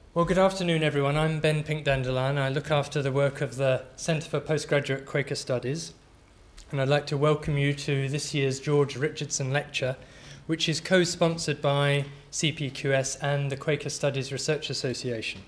Well, good afternoon, everyone. I'm Ben Pink-Dandelion. I look after the work of the Centre for Postgraduate Quaker Studies, and I'd like to welcome you to this year's George Richardson Lecture, which is co-sponsored by CPQS and the Quaker Studies Research Association.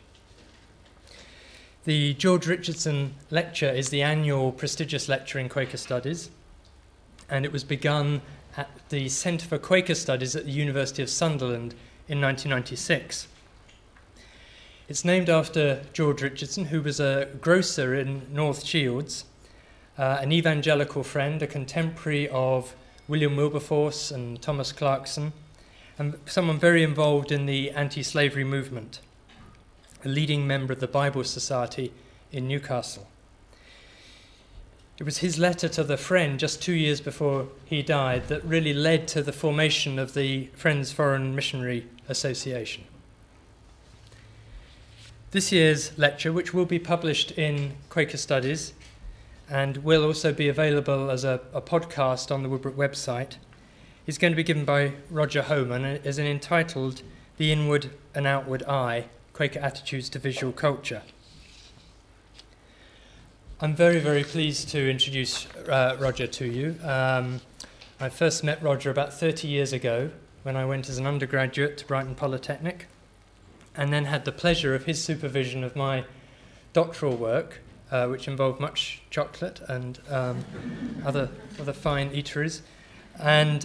The George Richardson Lecture is the annual prestigious lecture in Quaker Studies, and it was begun at the Centre for Quaker Studies at the University of Sunderland in 1996. It's named after George Richardson, who was a grocer in North Shields, an evangelical friend, a contemporary of William Wilberforce and Thomas Clarkson, and someone very involved in the anti-slavery movement, a leading member of the Bible Society in Newcastle. It was his letter to the Friend just 2 years before he died that really led to the formation of the Friends Foreign Missionary Association. This year's lecture, which will be published in Quaker Studies and will also be available as a podcast on the Woodbrook website, is going to be given by Roger Homan and is entitled The Inward and Outward Eye, Quaker Attitudes to Visual Culture. I'm very, very pleased to introduce Roger to you. I first met Roger about 30 years ago when I went as an undergraduate to Brighton Polytechnic, and then had the pleasure of his supervision of my doctoral work, which involved much chocolate and other fine eateries, and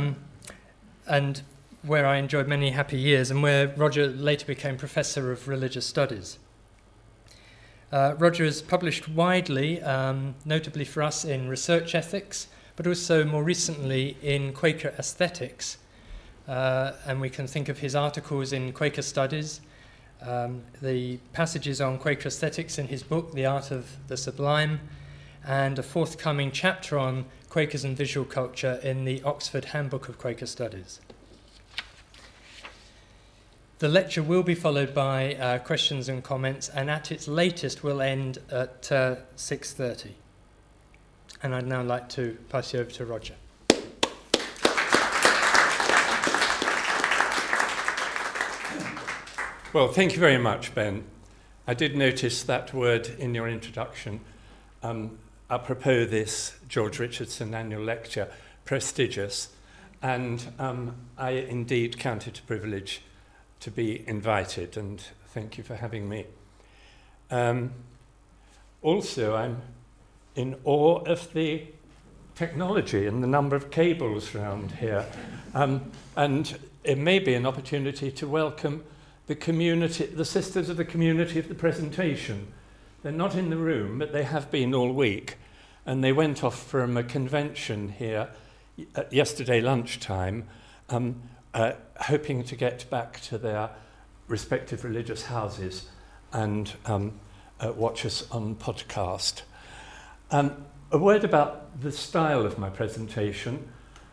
where I enjoyed many happy years, and where Roger later became Professor of Religious Studies. Roger has published widely, notably for us in research ethics, but also more recently in Quaker aesthetics. And we can think of his articles in Quaker Studies, the passages on Quaker aesthetics in his book, The Art of the Sublime, and a forthcoming chapter on Quakers and visual culture in the Oxford Handbook of Quaker Studies. The lecture will be followed by questions and comments, and at its latest will end at 6:30. And I'd now like to pass you over to Roger. Well, thank you very much, Ben. I did notice that word in your introduction, apropos this George Richardson annual lecture, prestigious, and I indeed count it a privilege to be invited, and thank you for having me. Also, I'm in awe of the technology and the number of cables around here, and it may be an opportunity to welcome the community, the sisters of the community of the presentation. They're not in the room, but they have been all week, and they went off from a convention here at yesterday lunchtime, hoping to get back to their respective religious houses and watch us on podcast. A word about the style of my presentation.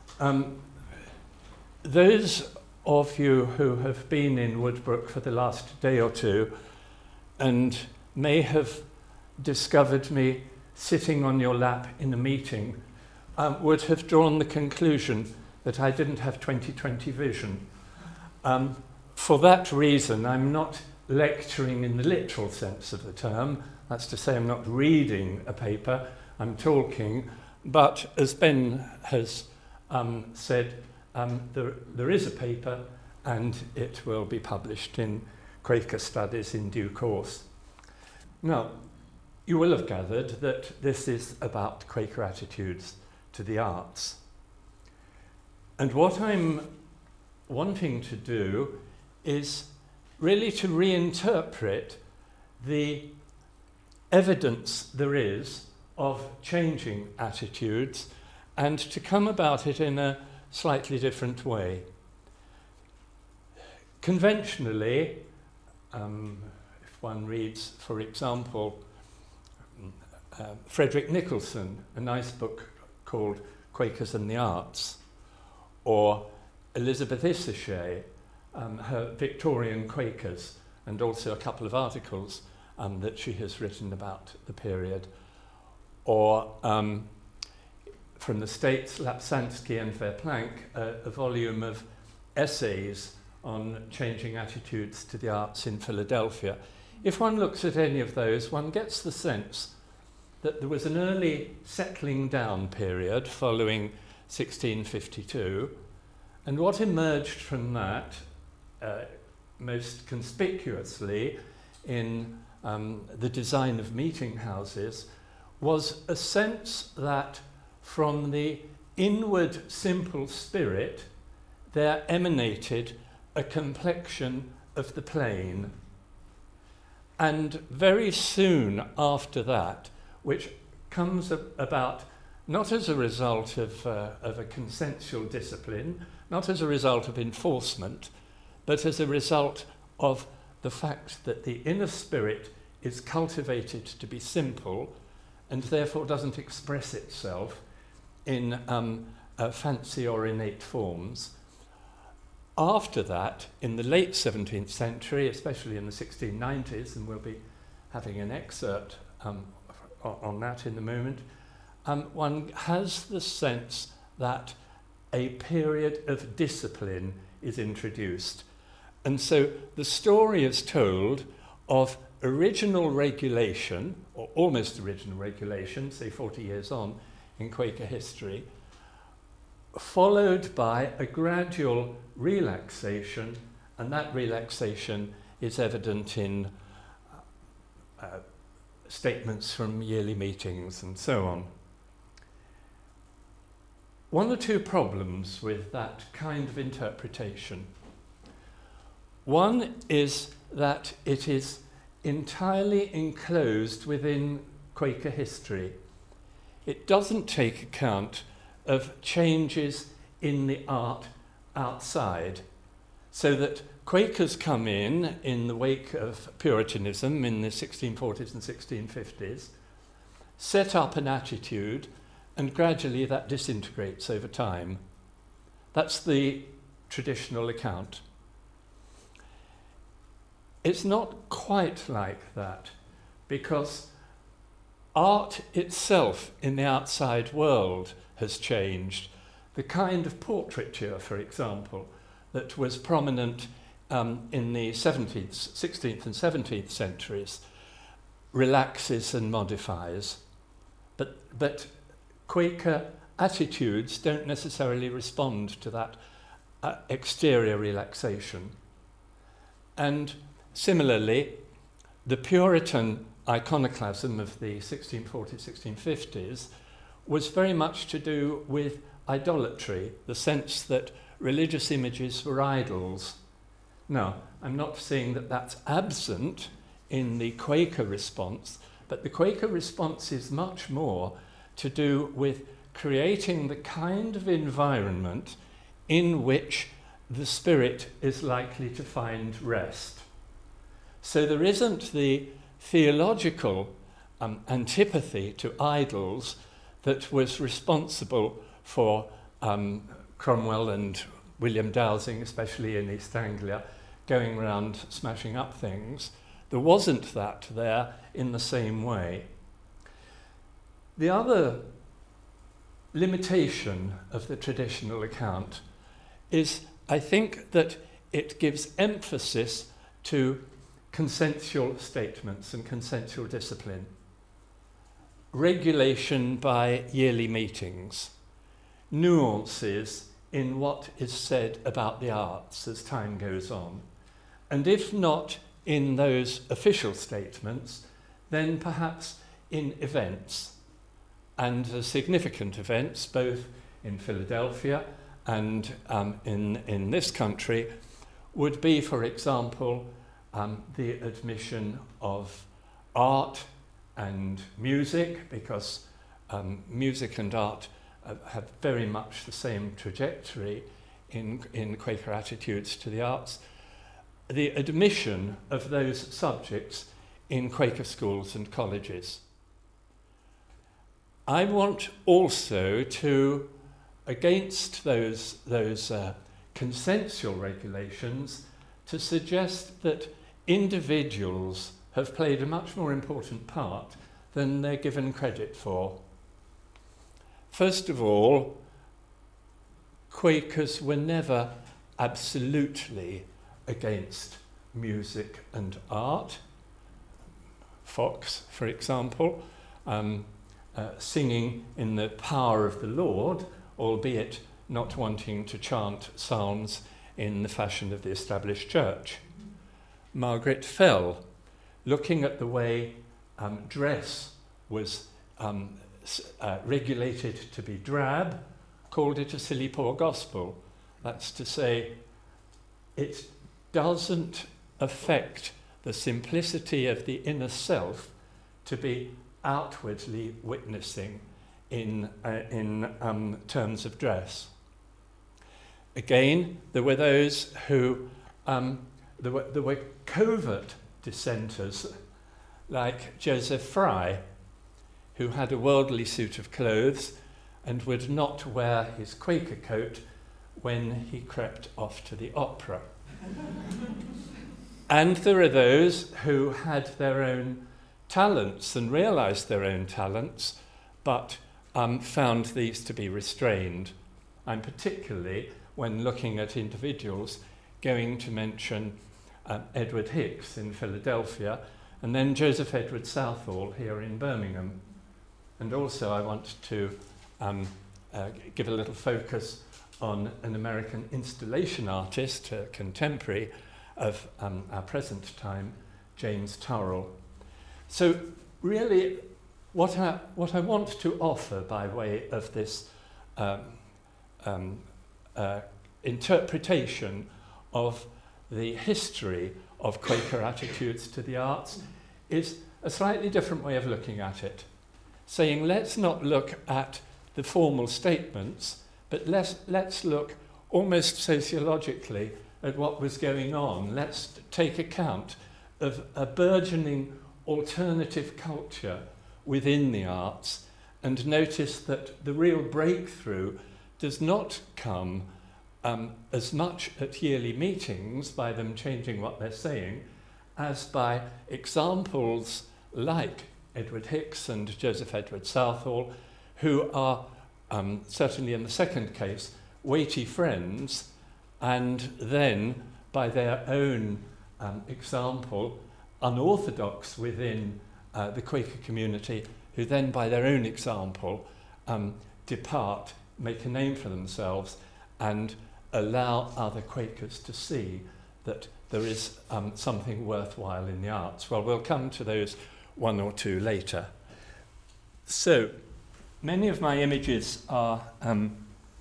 Those of you who have been in Woodbrook for the last day or two and may have discovered me sitting on your lap in a meeting would have drawn the conclusion that I didn't have 20/20 vision. For that reason, I'm not lecturing in the literal sense of the term. That's to say, I'm not reading a paper, I'm talking. But as Ben has said, there is a paper, and it will be published in Quaker Studies in due course. Now, you will have gathered that this is about Quaker attitudes to the arts. And what I'm wanting to do is really to reinterpret the evidence there is of changing attitudes and to come about it in a slightly different way. Conventionally, if one reads, for example, Frederick Nicholson, a nice book called Quakers and the Arts, or Elizabeth Issershey, her Victorian Quakers, and also a couple of articles that she has written about the period, or from the States, Lapsansky and Verplanck, a volume of essays on changing attitudes to the arts in Philadelphia. If one looks at any of those, one gets the sense that there was an early settling down period following 1652, and what emerged from that, most conspicuously in the design of meeting houses, was a sense that from the inward simple spirit there emanated a complexion of the plain. And very soon after that, which comes about not as a result of a consensual discipline, not as a result of enforcement, but as a result of the fact that the inner spirit is cultivated to be simple and therefore doesn't express itself in fancy or innate forms. After that, in the late 17th century, especially in the 1690s, and we'll be having an excerpt on that in a moment, one has the sense that a period of discipline is introduced. And so the story is told of original regulation, or almost original regulation, say 40 years on in Quaker history, followed by a gradual relaxation, and that relaxation is evident in statements from yearly meetings and so on. One or two problems with that kind of interpretation. One is that it is entirely enclosed within Quaker history. It doesn't take account of changes in the art outside, so that Quakers come in the wake of Puritanism in the 1640s and 1650s, set up an attitude, and gradually that disintegrates over time. That's the traditional account. It's not quite like that, because art itself in the outside world has changed. The kind of portraiture, for example, that was prominent in the 16th and 17th centuries relaxes and modifies. But Quaker attitudes don't necessarily respond to that exterior relaxation. And similarly, the Puritan iconoclasm of the 1640s, 1650s was very much to do with idolatry, the sense that religious images were idols. Now, I'm not saying that that's absent in the Quaker response, but the Quaker response is much more to do with creating the kind of environment in which the spirit is likely to find rest. So there isn't the theological antipathy to idols that was responsible for Cromwell and William Dowsing, especially in East Anglia, going around smashing up things. There wasn't that there in the same way. The other limitation of the traditional account is, I think, that it gives emphasis to consensual statements and consensual discipline. Regulation by yearly meetings, nuances in what is said about the arts as time goes on. And if not in those official statements, then perhaps in events, and significant events, both in Philadelphia and in this country, would be, for example, the admission of art and music, because music and art have very much the same trajectory in Quaker attitudes to the arts. The admission of those subjects in Quaker schools and colleges. I want also to, against those consensual regulations, to suggest that individuals have played a much more important part than they're given credit for. First of all, Quakers were never absolutely against music and art. Fox, for example, singing in the power of the Lord, albeit not wanting to chant psalms in the fashion of the established church. Margaret Fell, looking at the way dress was regulated to be drab, called it a silly poor gospel. That's to say, it doesn't affect the simplicity of the inner self to be outwardly witnessing in terms of dress. Again, there were those who, there were covert dissenters, like Joseph Fry, who had a worldly suit of clothes and would not wear his Quaker coat when he crept off to the opera. And there are those who had their own talents and realised their own talents, but found these to be restrained. I'm particularly, when looking at individuals, going to mention Edward Hicks in Philadelphia, and then Joseph Edward Southall here in Birmingham. And also I want to give a little focus on an American installation artist, a contemporary of our present time, James Turrell. So really, what I want to offer by way of this interpretation of the history of Quaker attitudes to the arts is a slightly different way of looking at it, saying let's not look at the formal statements, but let's look almost sociologically at what was going on. Let's take account of a burgeoning alternative culture within the arts and notice that the real breakthrough does not come as much at yearly meetings by them changing what they're saying as by examples like Edward Hicks and Joseph Edward Southall, who are certainly in the second case weighty friends, and then by their own example unorthodox within the Quaker community, who then by their own example depart, make a name for themselves and allow other Quakers to see that there is something worthwhile in the arts. Well, we'll come to those one or two later. So, many of my images are, I'm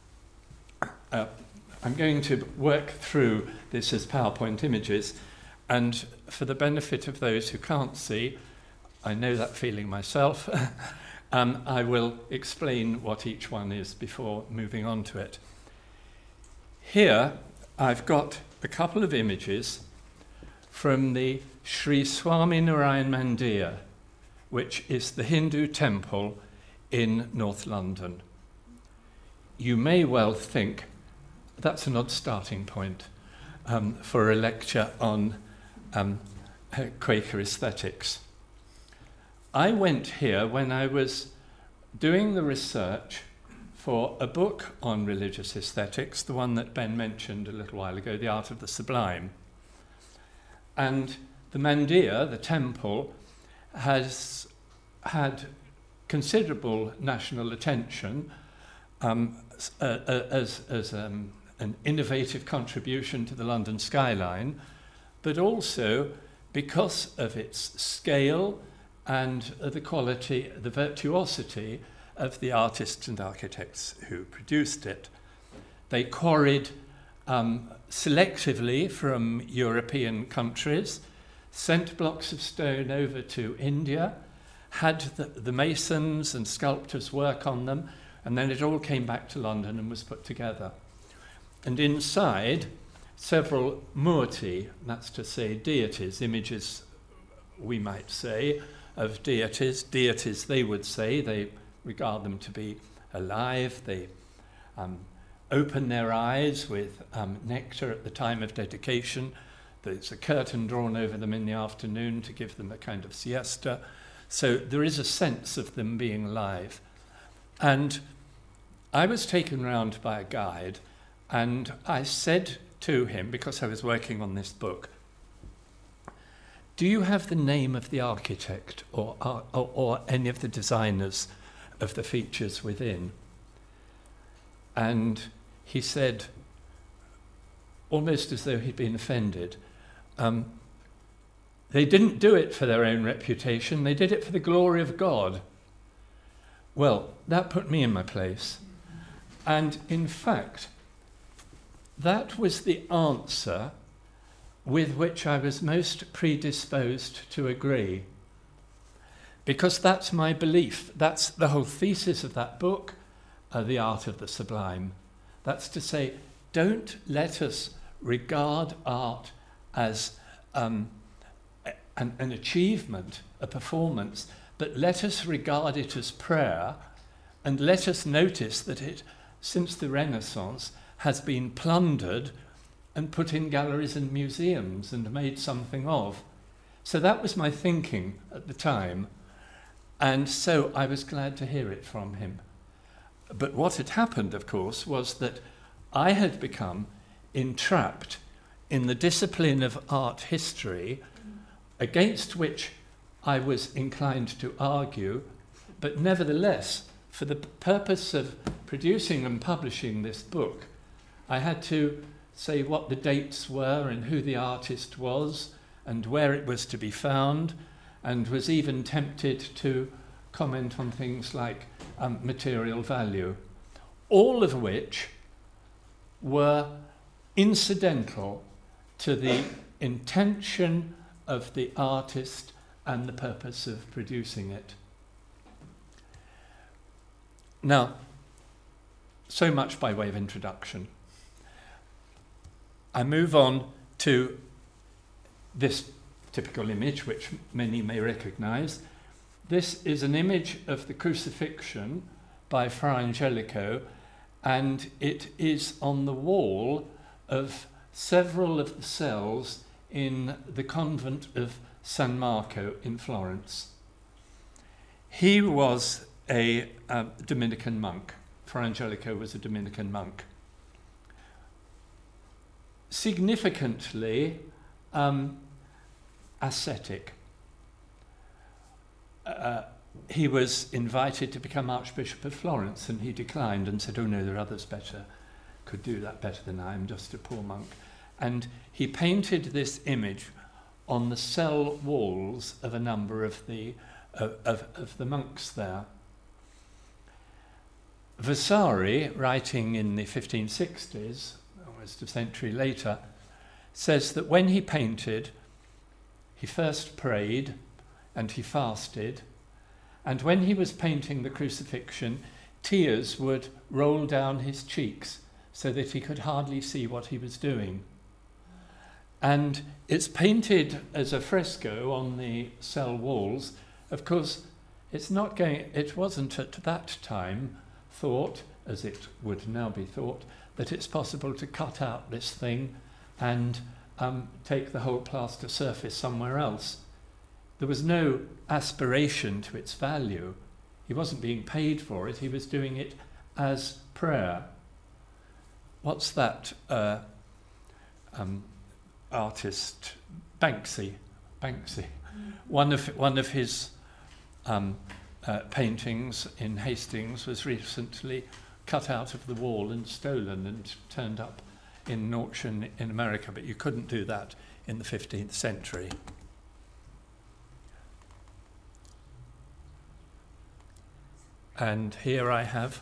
going to work through this as PowerPoint images, and for the benefit of those who can't see, I know that feeling myself, I will explain what each one is before moving on to it. Here, I've got a couple of images from the Sri Swaminarayan Mandir, which is the Hindu temple in North London. You may well think that's an odd starting point for a lecture on Quaker aesthetics. I went here when I was doing the research for a book on religious aesthetics, the one that Ben mentioned a little while ago, The Art of the Sublime. And the Mandir, the temple, has had considerable national attention as an innovative contribution to the London skyline, but also because of its scale and the quality, the virtuosity of the artists and architects who produced it. They quarried selectively from European countries, sent blocks of stone over to India, had the masons and sculptors work on them, and then it all came back to London and was put together. And inside, several murti, that's to say deities, images, we might say, of deities. Deities, they would say, they regard them to be alive. They open their eyes with nectar at the time of dedication. There's a curtain drawn over them in the afternoon to give them a kind of siesta. So there is a sense of them being alive. And I was taken round by a guide, and I said to him, because I was working on this book, do you have the name of the architect or any of the designers of the features within? And he said, almost as though he'd been offended, they didn't do it for their own reputation, they did it for the glory of God. Well, that put me in my place. And in fact, that was the answer with which I was most predisposed to agree. Because that's my belief. That's the whole thesis of that book, The Art of the Sublime. That's to say, don't let us regard art as an achievement, a performance, but let us regard it as prayer, and let us notice that it, since the Renaissance, has been plundered and put in galleries and museums and made something of. So that was my thinking at the time, and so I was glad to hear it from him. But what had happened, of course, was that I had become entrapped in the discipline of art history, against which I was inclined to argue, but nevertheless, for the purpose of producing and publishing this book, I had to say what the dates were and who the artist was and where it was to be found, and was even tempted to comment on things like material value, all of which were incidental to the intention of the artist and the purpose of producing it. Now, so much by way of introduction. I move on to this typical image, which many may recognize. This is an image of the crucifixion by Fra Angelico, and it is on the wall of several of the cells in the convent of San Marco in Florence. He was a Dominican monk. Fra Angelico was a Dominican monk. Significantly ascetic. He was invited to become Archbishop of Florence, and he declined and said, "Oh no, there are others could do that better than I am, just a poor monk." And he painted this image on the cell walls of a number of the monks there. Vasari, writing in the 1560s, almost a century later, says that when he painted, he first prayed and he fasted, and when he was painting the crucifixion, tears would roll down his cheeks so that he could hardly see what he was doing. And it's painted as a fresco on the cell walls. Of course, it wasn't at that time thought, as it would now be thought, that it's possible to cut out this thing and take the whole plaster surface somewhere else. There was no aspiration to its value. He wasn't being paid for it. He was doing it as prayer. What's that artist? Banksy. One of his paintings in Hastings was recently cut out of the wall and stolen and turned up in an auction in America, but you couldn't do that in the 15th century. And here I have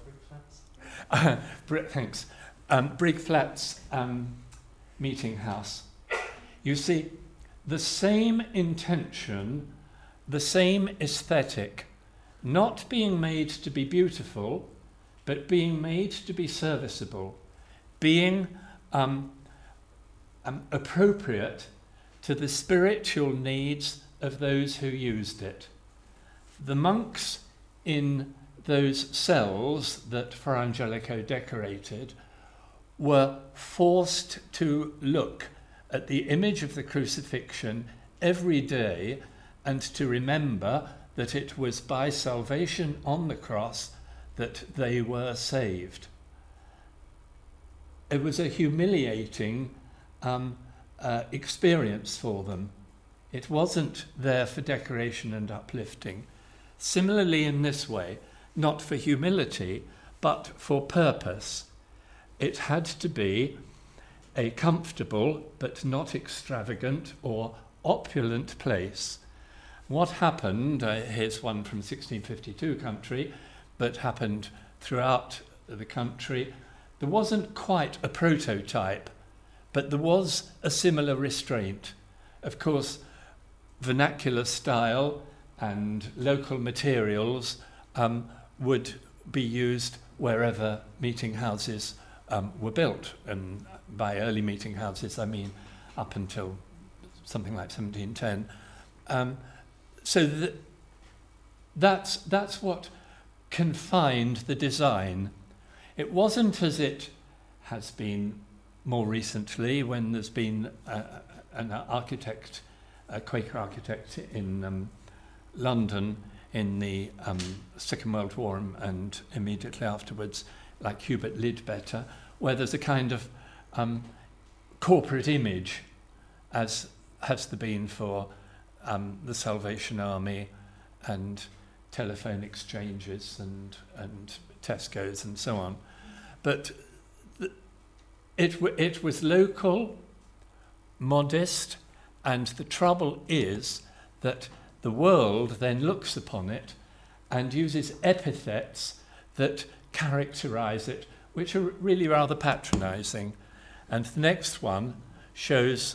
thanks. Brigg Flats Meeting House. You see, the same intention, the same aesthetic, not being made to be beautiful, but being made to be serviceable, being appropriate to the spiritual needs of those who used it. The monks in those cells that Fra Angelico decorated were forced to look at the image of the crucifixion every day and to remember that it was by salvation on the cross that they were saved. it was a humiliating experience for them. It wasn't there for decoration and uplifting. Similarly, in this way, not for humility, but for purpose. It had to be a comfortable but not extravagant or opulent place. What happened, here's one from 1652 country, but happened throughout the country. There wasn't quite a prototype, but there was a similar restraint. Of course, vernacular style and local materials would be used wherever meeting houses were built. And by early meeting houses, I mean up until something like 1710. So that's what confined the design. It wasn't as it has been more recently, when there's been an architect, a Quaker architect in London in the Second World War and immediately afterwards, like Hubert Lidbetter, where there's a kind of corporate image, as has there been for the Salvation Army and telephone exchanges and Tesco's and so on. But it was local, modest, and the trouble is that the world then looks upon it and uses epithets that characterize it, which are really rather patronizing. And the next one shows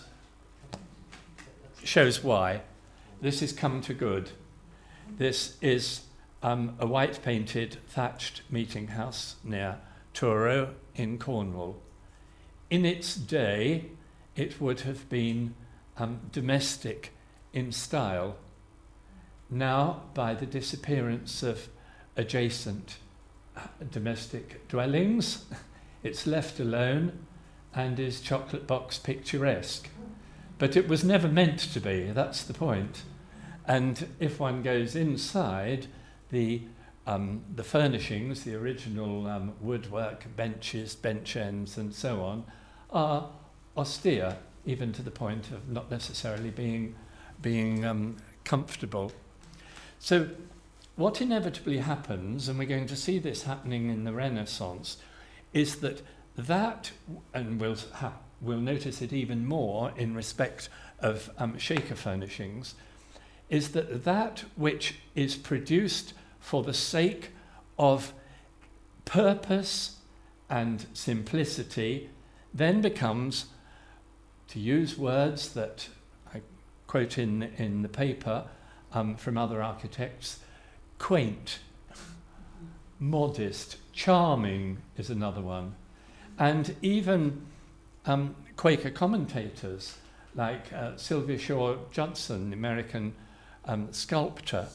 why. This has come to good. This is a white painted thatched meeting house near Truro in Cornwall. In its day, it would have been domestic in style. Now, by the disappearance of adjacent domestic dwellings, it's left alone and is chocolate box picturesque. But it was never meant to be, that's the point. And if one goes inside, the furnishings, the original woodwork, benches, bench ends and so on, are austere, even to the point of not necessarily being comfortable. So what inevitably happens, and we're going to see this happening in the Renaissance, is that, and we'll notice it even more in respect of Shaker furnishings, is that which is produced for the sake of purpose and simplicity then becomes, to use words that I quote in the paper from other architects, quaint, modest, charming is another one. And even Quaker commentators like Sylvia Shaw Judson, the American sculptor,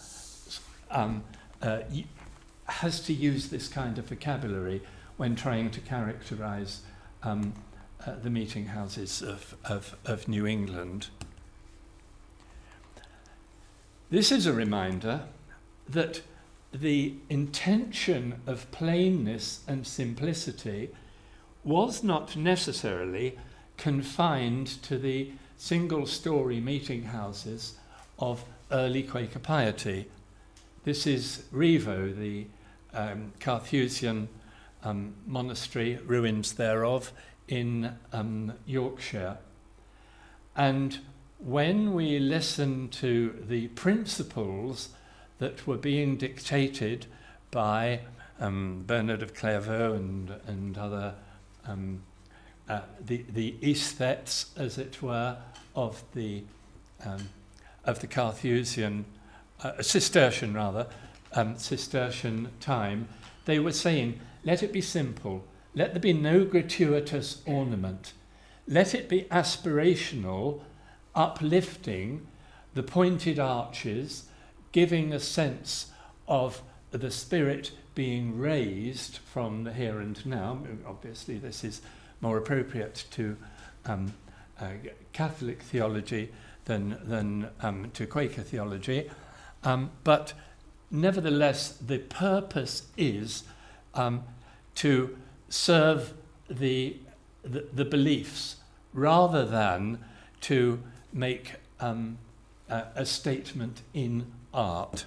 has to use this kind of vocabulary when trying to characterize the meeting houses of New England. This is a reminder that the intention of plainness and simplicity was not necessarily confined to the single-story meeting houses of early Quaker piety. This is Rievaulx, the Carthusian monastery, ruins thereof, in Yorkshire. And when we listen to the principles that were being dictated by Bernard of Clairvaux and other the aesthetes, as it were, of the Carthusian Cistercian time, they were saying, let it be simple, let there be no gratuitous ornament, let it be aspirational, uplifting, the pointed arches, giving a sense of the spirit being raised from the here and now. Obviously this is more appropriate to Catholic theology than to Quaker theology, but nevertheless the purpose is to serve the the beliefs, rather than to make a statement in art.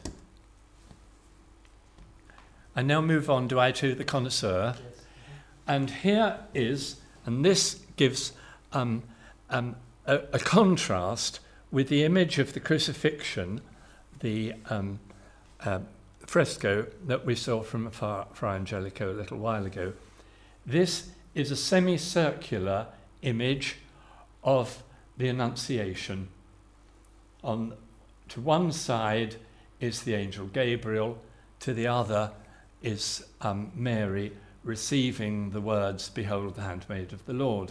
I now move on to the connoisseur. Yes. And here is, and this gives a contrast with the image of the crucifixion, the fresco that we saw from Fra Angelico a little while ago. This is a semicircular image of the Annunciation. To one side is the angel Gabriel, to the other is Mary receiving the words, "Behold the handmaid of the Lord."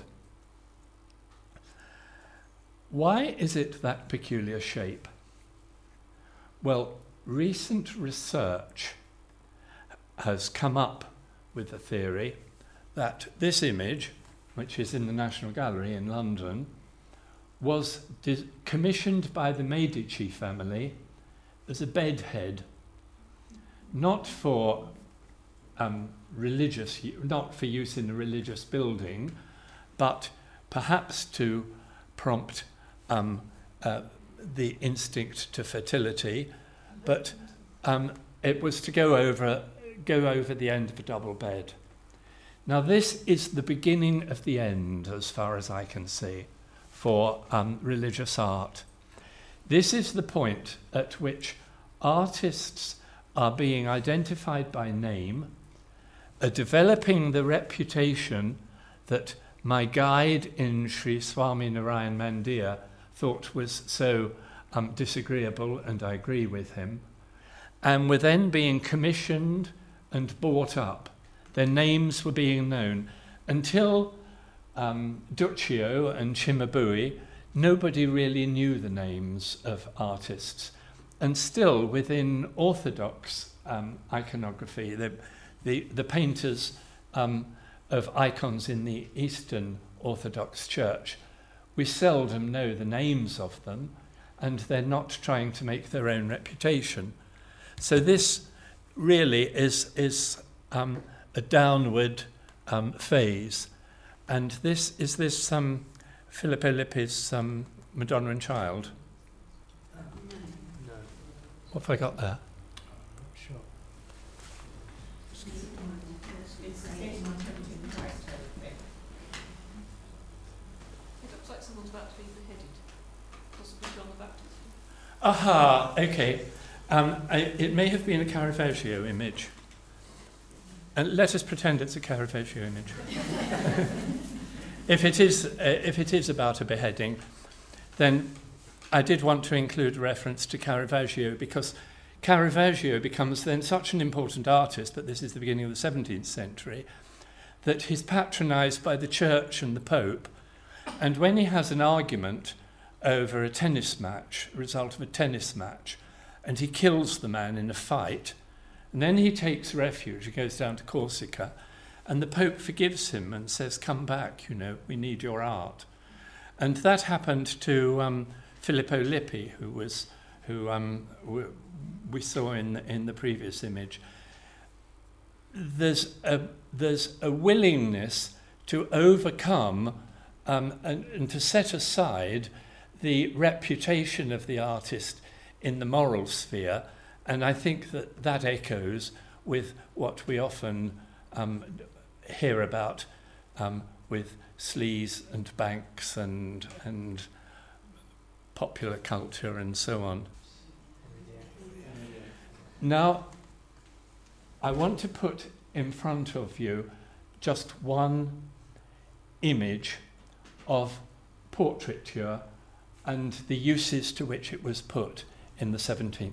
Why is it that peculiar shape? Well, recent research has come up with the theory that this image, which is in the National Gallery in London, was commissioned by the Medici family as a bedhead, not for not for use in a religious building, but perhaps to prompt the instinct to fertility, but it was to go over the end of a double bed. Now this is the beginning of the end, as far as I can see, for religious art. This is the point at which artists are being identified by name, are developing the reputation that my guide in Sri Swami Narayan Mandir thought was so disagreeable, and I agree with him, and were then being commissioned and bought up. Their names were being known. Until Duccio and Cimabue, nobody really knew the names of artists. And still, within Orthodox iconography, the painters of icons in the Eastern Orthodox Church, we seldom know the names of them, and they're not trying to make their own reputation. So this really is a downward phase. And is this Filippo Lippi's Madonna and Child? No. What have I got there? Sure. It looks like someone's about to be beheaded, possibly John the Baptist. Aha, okay. It may have been a Caravaggio image. And let us pretend it's a Caravaggio image. If it is about a beheading, then I did want to include a reference to Caravaggio, because Caravaggio becomes then such an important artist, but this is the beginning of the 17th century, that he's patronized by the church and the Pope. And when he has an argument over a tennis match, a result of a tennis match, and he kills the man in a fight, and then he takes refuge, he goes down to Corsica, and the Pope forgives him and says, "Come back, we need your art." And that happened to Filippo Lippi, who we saw in the previous image. There's a willingness to overcome and to set aside the reputation of the artist in the moral sphere, and I think that echoes with what we often hear about with sleaze and banks and popular culture and so on. Now, I want to put in front of you just one image of portraiture and the uses to which it was put in the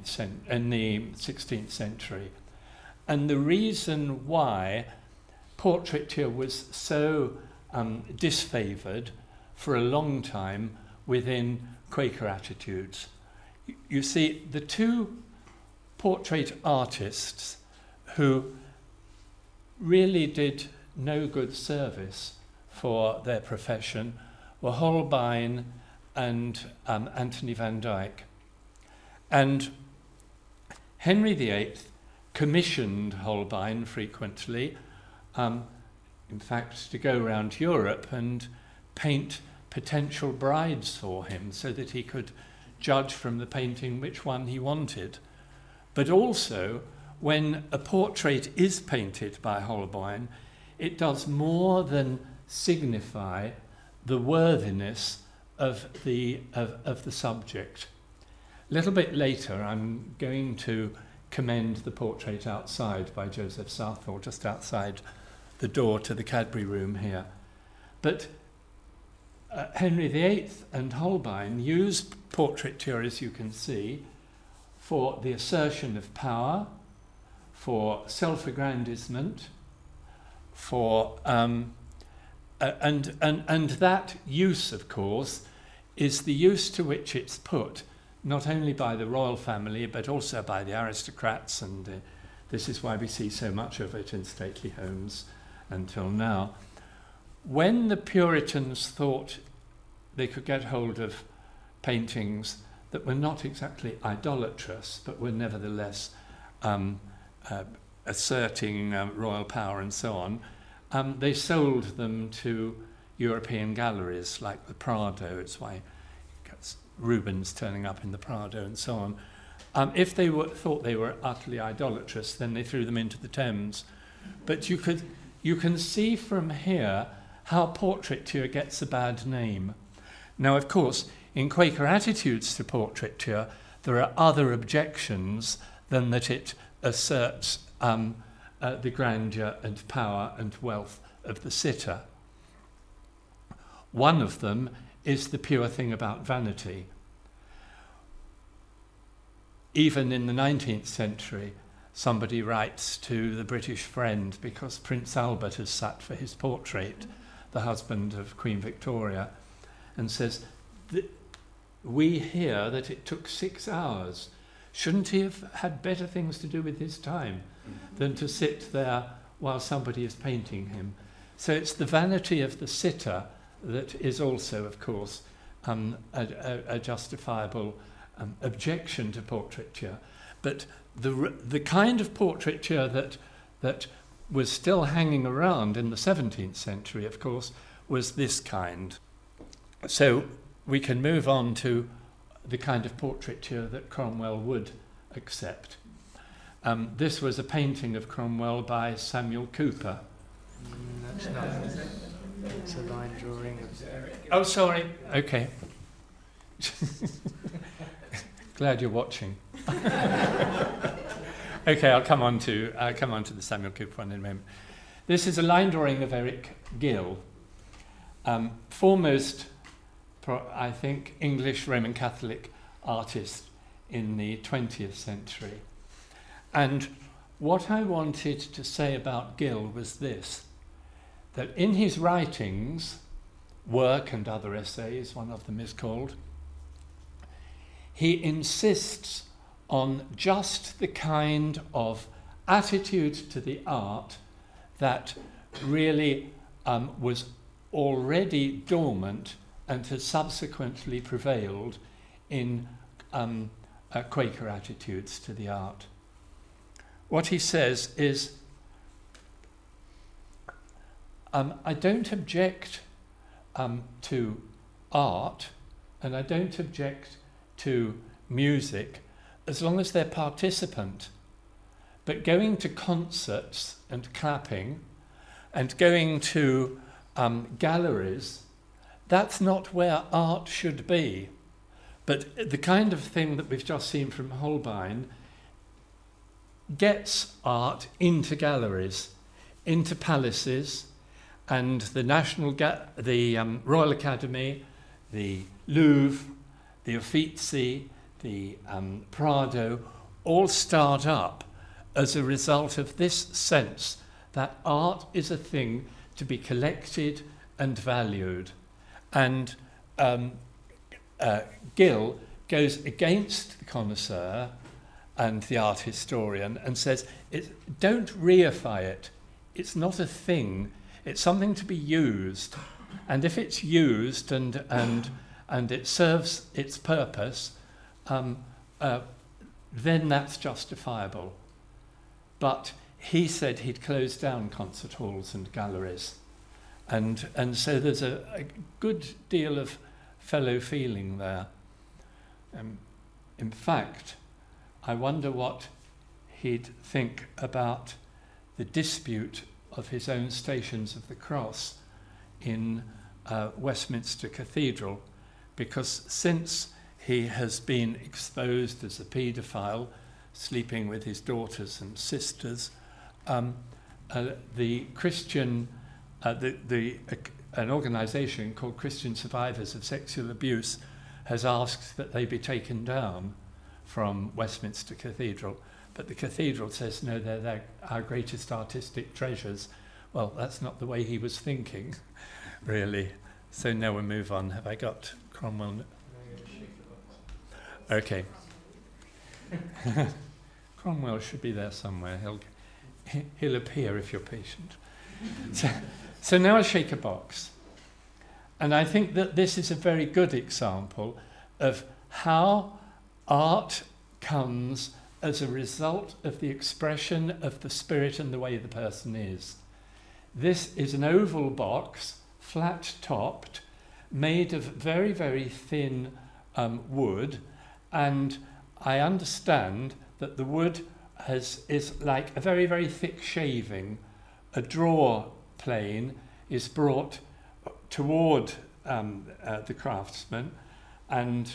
16th century. And the reason why portraiture was so disfavoured for a long time within Quaker attitudes. You see, the two portrait artists who really did no good service for their profession were Holbein and Anthony van Dyck. And Henry VIII commissioned Holbein frequently. in fact, to go around Europe and paint potential brides for him so that he could judge from the painting which one he wanted. But also, when a portrait is painted by Holbein, it does more than signify the worthiness of the subject. A little bit later, I'm going to commend the portrait outside by Joseph Southwell, just outside the door to the Cadbury room here. But Henry VIII and Holbein used portraiture, as you can see, for the assertion of power, for self-aggrandizement, for and that use, of course, is the use to which it's put, not only by the royal family but also by the aristocrats, and this is why we see so much of it in stately homes until now. When the Puritans thought they could get hold of paintings that were not exactly idolatrous but were nevertheless asserting royal power and so on, they sold them to European galleries like the Prado. It's why Rubens turning up in the Prado and so on. If they thought they were utterly idolatrous, then they threw them into the Thames. But you can see from here how portraiture gets a bad name. Now, of course, in Quaker attitudes to portraiture, there are other objections than that it asserts the grandeur and power and wealth of the sitter. One of them is the pure thing about vanity. Even in the 19th century, somebody writes to the British Friend, because Prince Albert has sat for his portrait, the husband of Queen Victoria, and says, we hear that it took 6 hours. Shouldn't he have had better things to do with his time than to sit there while somebody is painting him? So it's the vanity of the sitter that is also, of course, a justifiable objection to portraiture. But the kind of portraiture that was still hanging around in the 17th century, of course, was this kind. So we can move on to the kind of portraiture that Cromwell would accept. This was a painting of Cromwell by Samuel Cooper. That's not. It's a line drawing of. Oh, sorry. Okay. Glad you're watching. Okay, I'll come on to the Samuel Cooper one in a moment. This is a line drawing of Eric Gill, foremost, I think, English Roman Catholic artist in the 20th century. And what I wanted to say about Gill was this, that in his writings, work and other essays, one of them is called, he insists on just the kind of attitude to the art that really was already dormant and has subsequently prevailed in Quaker attitudes to the art. What he says is, I don't object to art, and I don't object to music as long as they're participant. But going to concerts and clapping and going to galleries, that's not where art should be. But the kind of thing that we've just seen from Holbein gets art into galleries, into palaces, and the Royal Academy, the Louvre, the Uffizi, the Prado, all start up as a result of this sense that art is a thing to be collected and valued. And Gill goes against the connoisseur and the art historian and says, don't reify it. It's not a thing. It's something to be used. And if it's used and it serves its purpose, then that's justifiable. But he said he'd close down concert halls and galleries. And so there's a good deal of fellow feeling there. In fact, I wonder what he'd think about the dispute of his own Stations of the Cross in Westminster Cathedral, because since he has been exposed as a paedophile, sleeping with his daughters and sisters, the Christian, an organisation called Christian Survivors of Sexual Abuse has asked that they be taken down from Westminster Cathedral. But the cathedral says, no, they're our greatest artistic treasures. Well, that's not the way he was thinking, really. So now we'll move on. Have I got Cromwell? Okay. Cromwell should be there somewhere. He'll appear if you're patient. So now I'll shake a box. And I think that this is a very good example of how art comes as a result of the expression of the spirit and the way the person is. This is an oval box, flat-topped, made of very, very thin wood, and I understand that the wood is like a very, very thick shaving. A draw plane is brought toward the craftsman and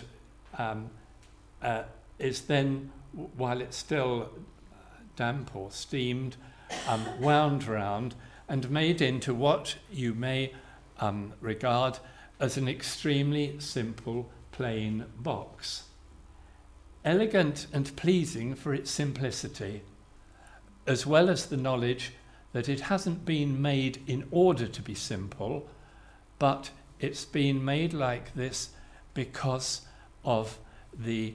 is then, while it's still damp or steamed, wound round and made into what you may regard as an extremely simple, plain box. Elegant and pleasing for its simplicity, as well as the knowledge that it hasn't been made in order to be simple, but it's been made like this because of the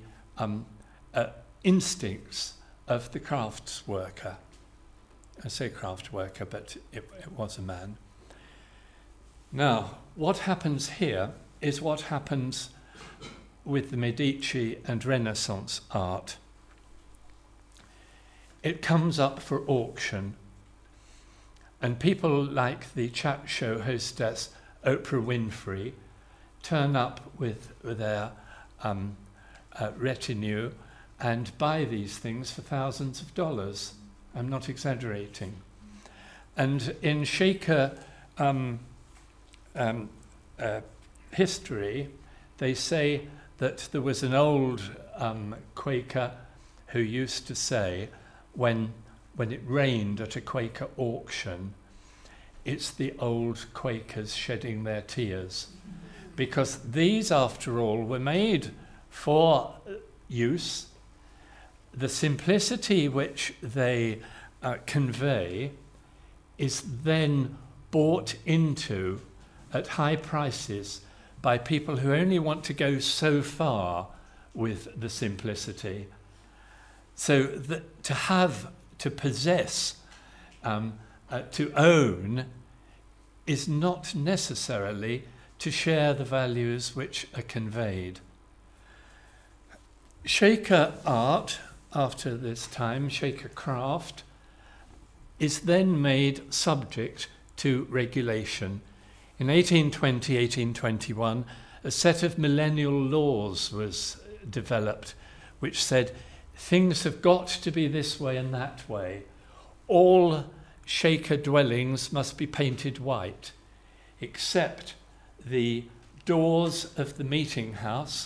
instincts of the crafts worker. I say craft worker, but it was a man. Now, what happens here is what happens with the Medici and Renaissance art. It comes up for auction, and people like the chat show hostess Oprah Winfrey turn up with their retinue and buy these things for thousands of dollars. I'm not exaggerating. And in Shaker history, they say that there was an old Quaker who used to say, when it rained at a Quaker auction, it's the old Quakers shedding their tears. Because these, after all, were made for use. The simplicity which they convey is then bought into at high prices by people who only want to go so far with the simplicity. So to possess, to own, is not necessarily to share the values which are conveyed. Shaker art, after this time, Shaker craft, is then made subject to regulation. In 1820, 1821, a set of millennial laws was developed which said things have got to be this way and that way. All Shaker dwellings must be painted white, except the doors of the meeting house.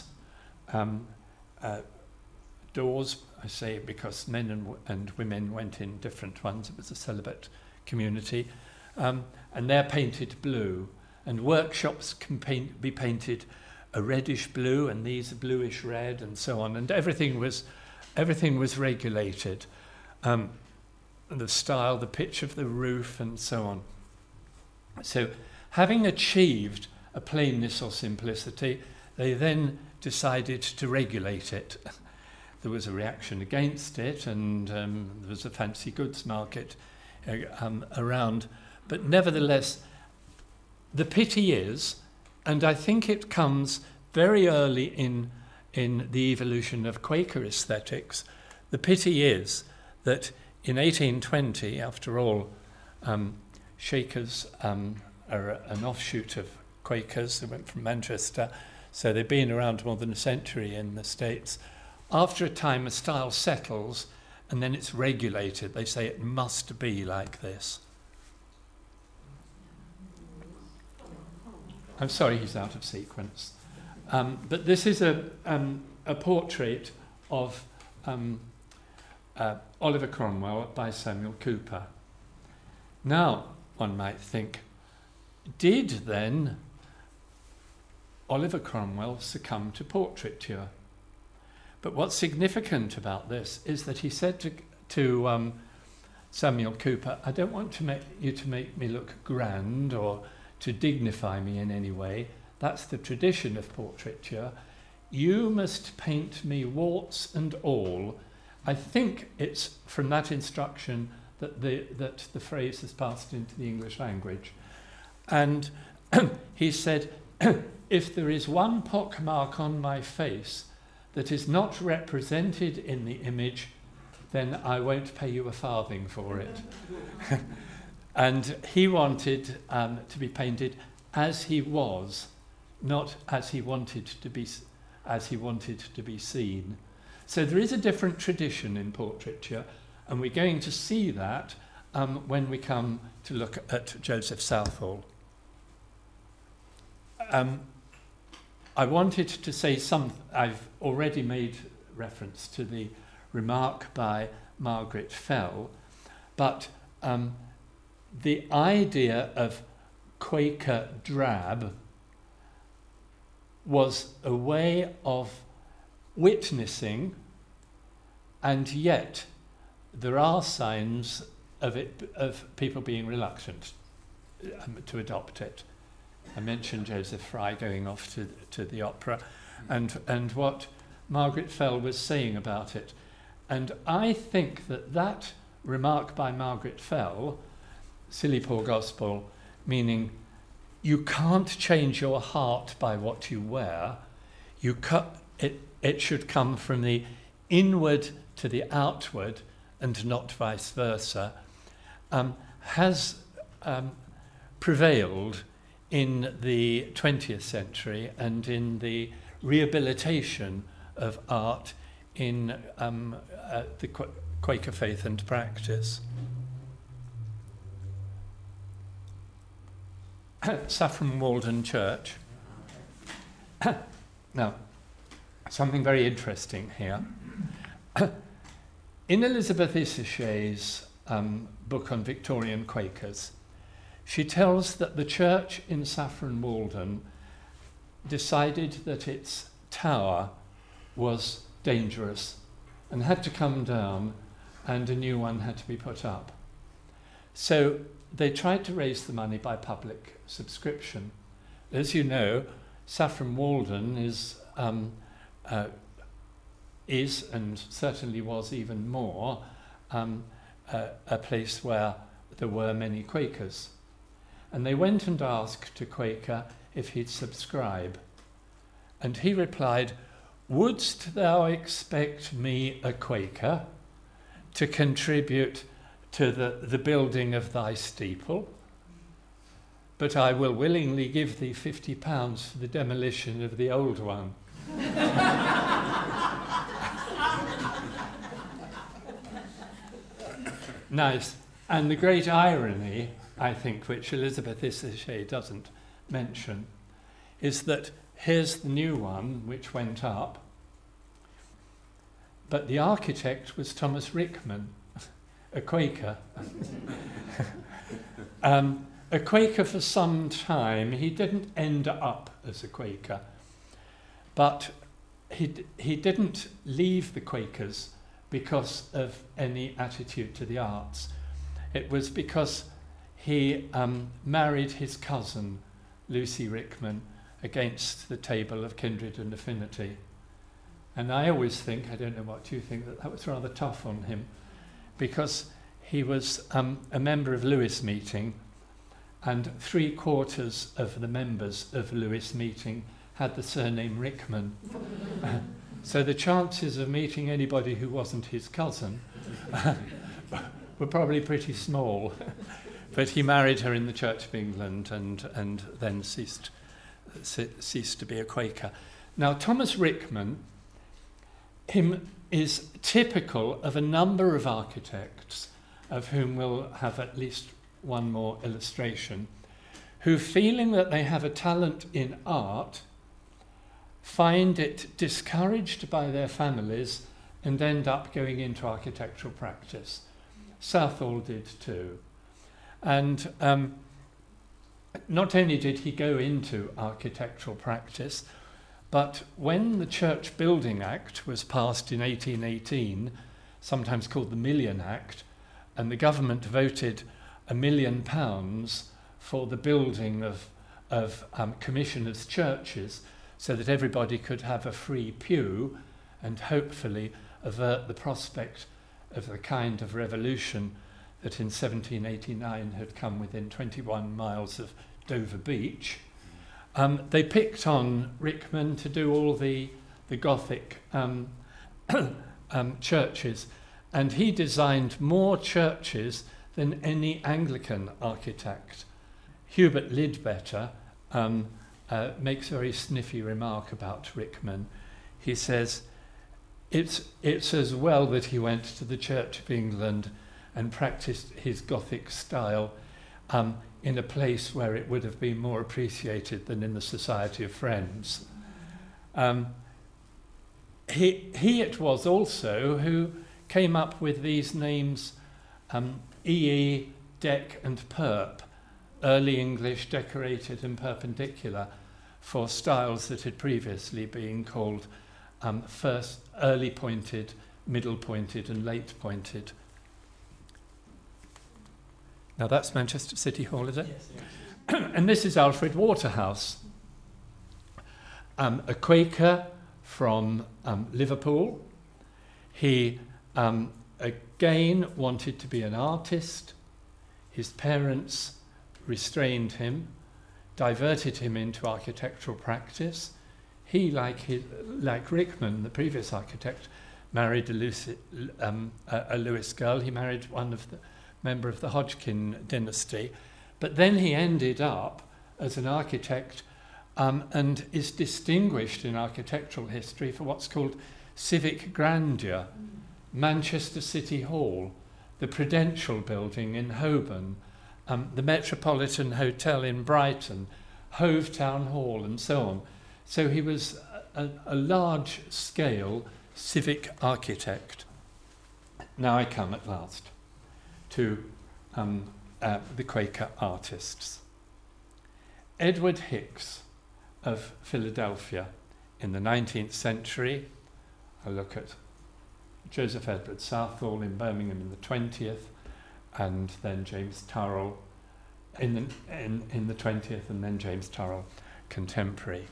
Doors, I say, because men and women went in different ones. It was a celibate community. And they're painted blue. And workshops can be painted a reddish blue, and these are bluish red, and so on. And everything was regulated. The style, the pitch of the roof, and so on. So, having achieved a plainness or simplicity, they then decided to regulate it. There was a reaction against it, and there was a fancy goods market around. But nevertheless, the pity is, and I think it comes very early in the evolution of Quaker aesthetics, the pity is that in 1820, after all, Shaker's are an offshoot of Quakers. They went from Manchester, so they've been around more than a century in the States. After a time, a style settles, and then it's regulated. They say it must be like this. I'm sorry, he's out of sequence. But this is a portrait of Oliver Cromwell by Samuel Cooper. Now, one might think, did then Oliver Cromwell succumb to portraiture? But what's significant about this is that he said to Samuel Cooper, I don't want to make me look grand or to dignify me in any way. That's the tradition of portraiture. You must paint me warts and all. I think it's from that instruction that the phrase has passed into the English language. And he said, if there is one pockmark on my face that is not represented in the image, then I won't pay you a farthing for it. And he wanted to be painted as he was, not as he wanted to be seen. So there is a different tradition in portraiture, and we're going to see that when we come to look at Joseph Southall. I wanted to say I've already made reference to the remark by Margaret Fell, but the idea of Quaker drab was a way of witnessing, and yet there are signs of people being reluctant to adopt it. I mentioned Joseph Fry going off to the opera, and what Margaret Fell was saying about it. And I think that remark by Margaret Fell, silly poor gospel, meaning you can't change your heart by what you wear. It should come from the inward to the outward and not vice versa, has prevailed in the 20th century and in the rehabilitation of art in the Quaker faith and practice. Saffron Walden Church. Now, something very interesting here. In Elizabeth Isishay's book on Victorian Quakers, she tells that the church in Saffron Walden decided that its tower was dangerous and had to come down, and a new one had to be put up. So they tried to raise the money by public subscription. As you know, Saffron Walden is and certainly was even more a place where there were many Quakers. And they went and asked a Quaker if he'd subscribe. And he replied, "Wouldst thou expect me, a Quaker, to contribute to the building of thy steeple? But I will willingly give thee £50 for the demolition of the old one." Nice. And the great irony, I think, which Elizabeth Isishay doesn't mention, is that here's the new one which went up, but the architect was Thomas Rickman, a Quaker. A Quaker for some time. He didn't end up as a Quaker, but he didn't leave the Quakers because of any attitude to the arts. It was because he married his cousin, Lucy Rickman, against the table of kindred and affinity. And I always think, I don't know what you think, that was rather tough on him, because he was a member of Lewis Meeting, and 3/4 of the members of Lewis Meeting had the surname Rickman. So the chances of meeting anybody who wasn't his cousin were probably pretty small But he married her in the Church of England and then ceased to be a Quaker. Now, Thomas Rickman is typical of a number of architects, of whom we'll have at least one more illustration, who, feeling that they have a talent in art, find it discouraged by their families and end up going into architectural practice. Southall did too. And not only did he go into architectural practice, but when the Church Building Act was passed in 1818, sometimes called the Million Act, and the government voted £1 million for the building of commissioners' churches so that everybody could have a free pew and hopefully avert the prospect of the kind of revolution that in 1789 had come within 21 miles of Dover Beach. They picked on Rickman to do all the Gothic churches, and he designed more churches than any Anglican architect. Hubert Lidbetter makes a very sniffy remark about Rickman. He says, it's as well that he went to the Church of England and practiced his Gothic style in a place where it would have been more appreciated than in the Society of Friends. He it was also who came up with these names EE, Dec and Perp, Early English, Decorated and Perpendicular, for styles that had previously been called first early pointed, middle pointed and late pointed. Now that's Manchester City Hall, is it? Yes. And this is Alfred Waterhouse, a Quaker from Liverpool. He again wanted to be an artist. His parents restrained him, diverted him into architectural practice. He, like Rickman, the previous architect, married a Lewis girl. He married one of the member of the Hodgkin dynasty, but then he ended up as an architect and is distinguished in architectural history for what's called civic grandeur. Manchester City Hall, the Prudential Building in Holborn, the Metropolitan Hotel in Brighton, Hove Town Hall, and so on. So he was a large-scale civic architect. Now I come at last to the Quaker artists. Edward Hicks of Philadelphia in the 19th century. I look at Joseph Edward Southall in Birmingham in the 20th, and then James Turrell in the 20th, and then James Turrell contemporary.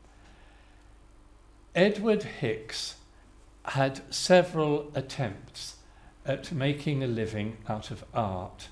Edward Hicks had several attempts at making a living out of art,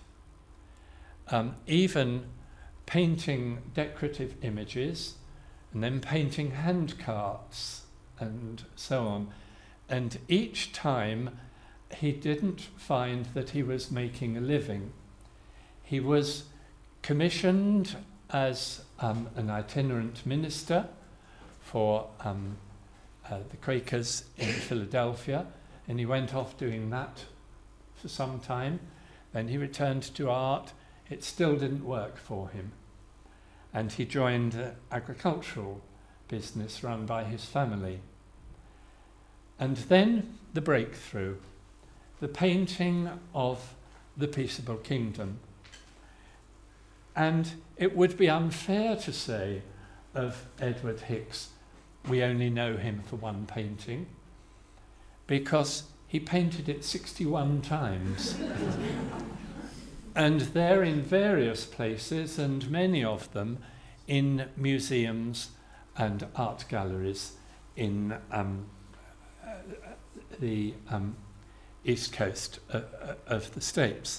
even painting decorative images and then painting handcarts and so on. And each time he didn't find that he was making a living. He was commissioned as an itinerant minister for the Quakers in Philadelphia, and he went off doing that for some time. Then he returned to art. It still didn't work for him, and he joined an agricultural business run by his family. And then the breakthrough, the painting of the Peaceable Kingdom. And it would be unfair to say of Edward Hicks, we only know him for one painting, because he painted it 61 times. And they're in various places, and many of them in museums and art galleries in the east coast of the States.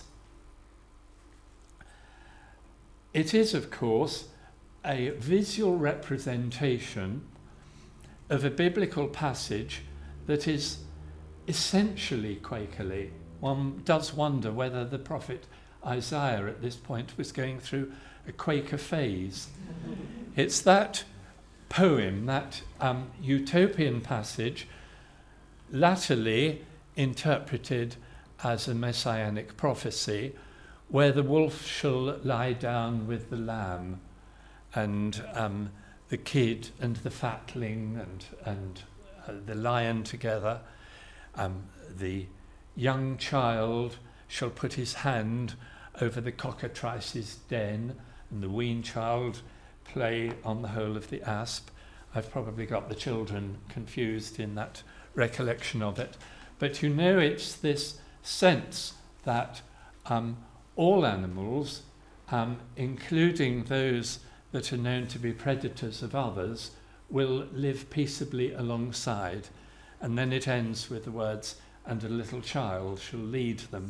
It is, of course, a visual representation of a biblical passage that is essentially Quakerly. One does wonder whether the prophet Isaiah at this point was going through a Quaker phase. It's that poem, that utopian passage, latterly interpreted as a messianic prophecy, where the wolf shall lie down with the lamb, and the kid and the fatling and the lion together. The young child shall put his hand over the cockatrice's den, and the weaned child play on the hole of the asp. I've probably got the children confused in that recollection of it. But you know, it's this sense that all animals, including those that are known to be predators of others, will live peaceably alongside. And then it ends with the words, and a little child shall lead them.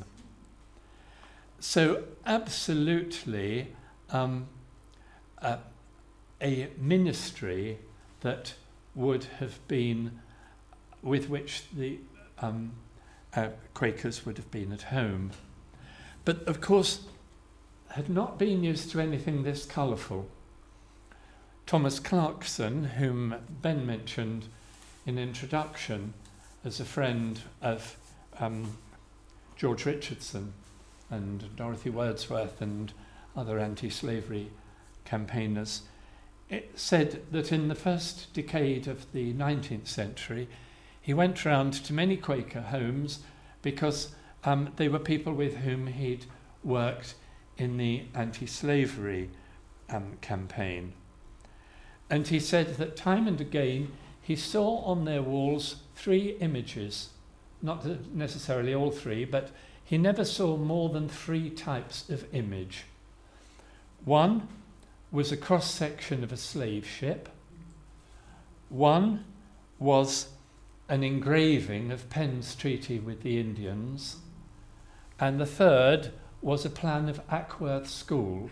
So absolutely a ministry that would have been, with which the Quakers would have been at home. But of course, had not been used to anything this colourful. Thomas Clarkson, whom Ben mentioned in introduction as a friend of George Richardson and Dorothy Wordsworth and other anti-slavery campaigners, it said that in the first decade of the 19th century, he went round to many Quaker homes because they were people with whom he'd worked in the anti-slavery campaign. And he said that time and again he saw on their walls 3 images, not necessarily all 3, but he never saw more than 3 types of image. One was a cross-section of a slave ship. One was an engraving of Penn's treaty with the Indians. And the third was a plan of Ackworth School.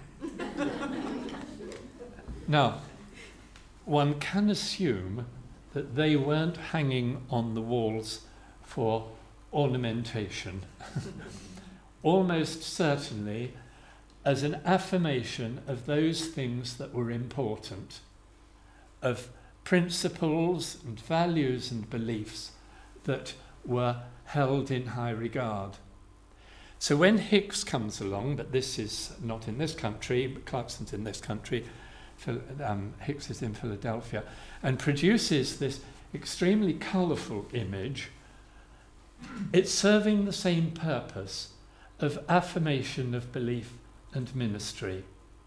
Now, one can assume that they weren't hanging on the walls for ornamentation. Almost certainly as an affirmation of those things that were important, of principles and values and beliefs that were held in high regard. So when Hicks comes along, but this is not in this country, but Clarkson's in this country, Hicks is in Philadelphia, and produces this extremely colourful image, it's serving the same purpose of affirmation of belief and ministry.